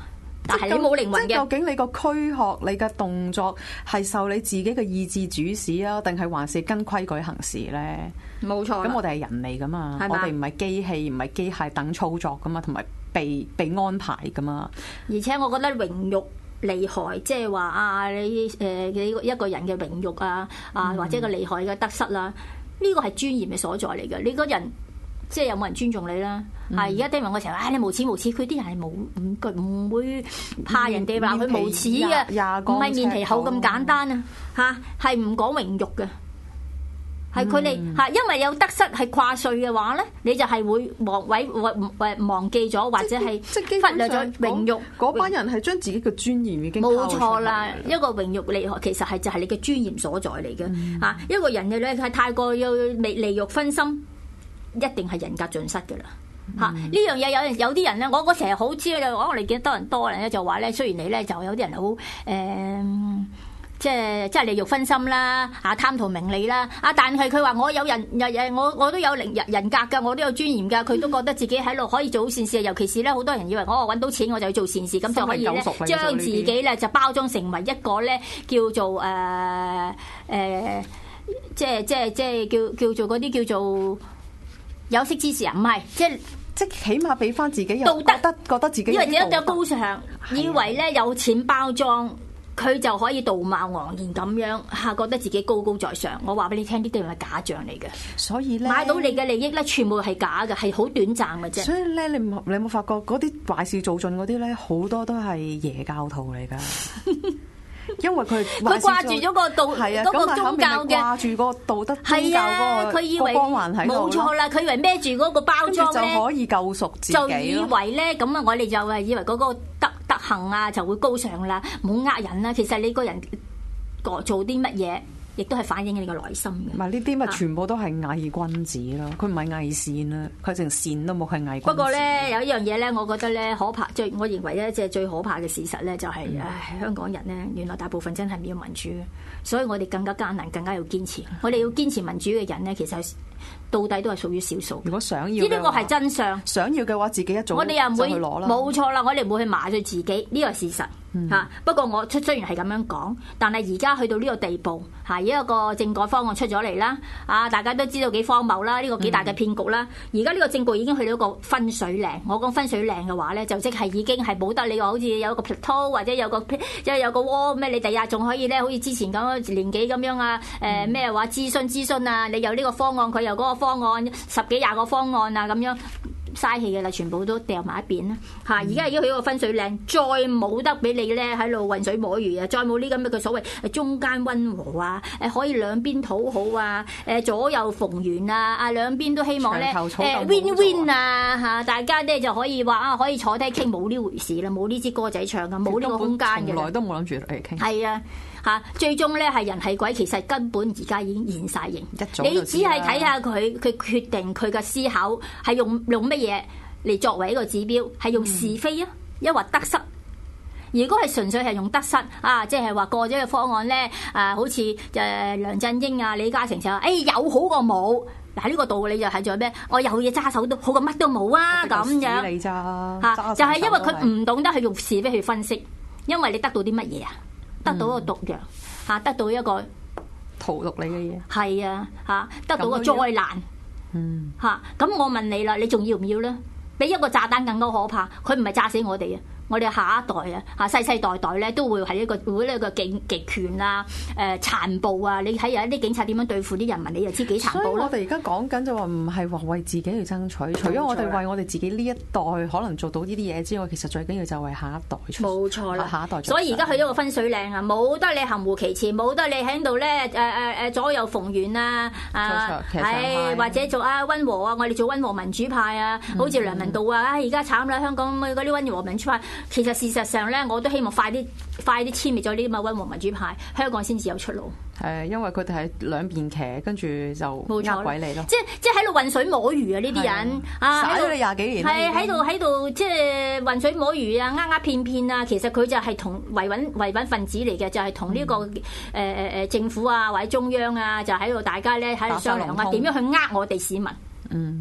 但係你冇靈魂嘅。 即係究竟你個軀殼、你嘅動作係受你自己嘅意志主使啊，定係還是跟規矩行事咧？ 冇錯。 咁我哋係人嚟噶嘛，我哋唔係機器，唔係機械等操作噶嘛，同埋被被安排噶嘛。 而且我覺得榮辱利害，即係話啊，你誒你一個人嘅榮辱啊啊，或者個利害嘅得失啦，呢個係尊嚴嘅所在嚟嘅。你個人。即係有冇人尊重你啦？嗯、啊！而家聽聞我成日，唉、哎，你無恥無恥，佢啲人係冇唔佢唔會怕人哋話佢無恥嘅，唔係面皮厚咁簡單啊！嚇，係唔講榮辱嘅，係佢哋嚇，因為有得失係跨歲嘅話咧，你就係會忘毀或忘記咗，或者係忽略咗榮辱。 嗰班人係將自己嘅尊嚴已經冇錯啦。一個榮辱利害其實係就係你嘅尊嚴所在嚟嘅嚇。嗯、一個人嘅咧係太過有利欲分心。一定係人格盡失嘅啦嚇！呢、嗯、樣嘢有人有啲人咧，我我成日好知道，我我哋見得人多人咧就話咧，雖然你咧就有啲人好誒、呃，即係即係利欲分心啦，啊貪圖名利啦，啊但係佢話我有人人我我都有人人格㗎，我都有尊嚴㗎，佢都覺得自己喺度可以做好善事，尤其是咧好多人以為我揾到錢我就要做善事，咁就可以咧將自己咧就包裝成為一個咧叫做誒誒、呃呃，即係即係即係叫叫做嗰啲叫做。有識之士啊，唔係，即係即係起碼俾翻自己有道德， 覺得覺得自己以為自己有高尚，以為咧有錢包裝，佢就可以道貌岸然咁樣嚇，覺得自己高高在上。我話俾你聽，呢啲係假象嚟嘅。 所以咧，買到你嘅利益咧，全部係假嘅，係好短暫嘅啫。 所以咧，你你有冇發覺嗰啲壞事做盡嗰啲咧，好多都係耶教徒嚟㗎。因為佢佢掛住咗個道， 係啊， 嗰個宗教嘅掛住個道德宗教嗰個光環喺度， 冇錯啦。佢以為孭住嗰個包裝咧， 就可以救贖自己， 就以為咧咁啊！我哋就係以為嗰個德德行啊就會高尚啦，唔好呃人啦。其實你個人做啲乜嘢，亦都係反映你個內心嘅。 唔係呢啲咪全部都係偽君子咯，佢唔係偽善啦，佢淨善都冇，係偽君子。 不過咧有一樣嘢咧，我覺得咧可怕，最我認為咧即係最可怕嘅事實咧，就係、是嗯、唉香港人咧原來大部分真係唔要民主嘅，所以我哋更加艱難，更加要堅持。我哋要堅持民主嘅人咧，其實到底都係屬於少數。 如果想要， 呢個係真相。 想要嘅話，自己一早我哋又唔會去攞啦。 冇錯啦，我哋唔會去麻醉自己，呢個係事實。嚇、嗯！不過我出雖然係咁樣講，但係而家去到呢個地步，嚇，而一個政改方案出咗嚟啦，啊，大家都知道幾荒謬啦，呢、這個幾大嘅騙局啦。而家呢個政局已經去到一個分水嶺。我講分水嶺嘅話咧，就即係已經係冇得你話好似有個 plateau 或者有個即係有個窩咩？你第日仲可以咧，好似之前咁年幾咁樣啊？誒咩話諮詢諮詢啊？你有呢個方案，佢有嗰個方案，十幾廿個方案啊咁樣。嘥氣嘅啦，全部都掉埋一邊啦嚇！而家已經去到個分水嶺，再冇得俾你咧喺度混水摸魚啊！再冇呢咁嘅所謂中間溫和啊！誒可以兩邊討好啊！誒左右逢源啊！啊兩邊都希望咧誒 win win 啊嚇！大家咧就可以話啊，可以坐低傾，冇呢回事啦，冇呢支歌仔唱啊，冇呢個空間嘅。 從來都冇諗住嚟傾。 係啊！嚇，最終咧係人係鬼，其實根本而家已經現晒形。你只係睇下佢，佢決定佢嘅思考係用用乜嘢嚟作為一個指標，係用是非啊，抑或得失。如果係純粹係用得失啊，即係話過咗個方案咧，啊，好似誒梁振英啊、李嘉誠就話，誒、哎、有好過冇。嗱，呢個道理就係做咩？我有嘢揸手都好過乜都冇啊，咁樣你咋嚇？就係因為佢唔懂得去用是非去分析，因為你得到啲乜嘢啊？得到一個毒藥嚇，得到一個荼毒你嘅嘢， 係啊嚇，得到個災難，嗯嚇。咁我問你啦，你仲要唔要咧？比一個炸彈更加可怕，佢唔係炸死我哋啊！我哋下一代啊，嚇世世代代咧都會係一個會呢個極極權啊、誒、呃、殘暴啊！你睇下啲警察點樣對付啲人民，你就知幾殘暴啦。 所以我哋而家講緊就話唔係話為自己去爭取，除咗我哋為我哋自己呢一代可能做到呢啲嘢之外，其實最緊要就係為下一代。 冇錯啦， 下一代。 所以而家去咗個分水嶺啊，冇得你含糊其辭，冇得你喺度咧誒誒誒左右逢源啊啊，係或者做啊溫和啊，我哋做溫和民主派啊，好似梁文道啊，啊而家慘啦，香港嗰啲溫和民主派，其實事實上咧，我都希望快啲快啲殲滅咗呢啲咁嘅溫和民主派，香港先至有出路。係因為佢哋係兩邊騎，跟住就呃鬼你咯。 即即喺度混水摸魚啊！呢啲人啊， 耍咗你廿幾年， 係喺度喺度即係混水摸魚啊，呃呃騙騙啊！其實佢就係同維穩維穩分子嚟嘅，就係同呢個誒誒誒政府啊或者中央啊，就喺度大家咧喺度商量啊，點樣去呃我哋市民。嗯。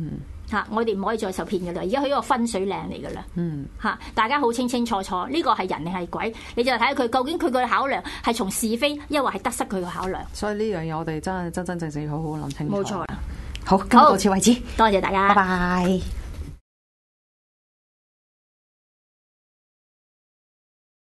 嚇，我哋唔可以再受騙㗎啦。而家佢一個分水嶺嚟㗎啦。嗯，嚇，大家好清清楚楚，呢個係人定係鬼，你就睇下佢究竟佢個考量係從是非，抑或係得失佢個考量。 所以呢樣嘢我哋真係真真正正要好好諗清楚。 冇錯啦。 好，咁到此為止， 多謝大家， 拜拜。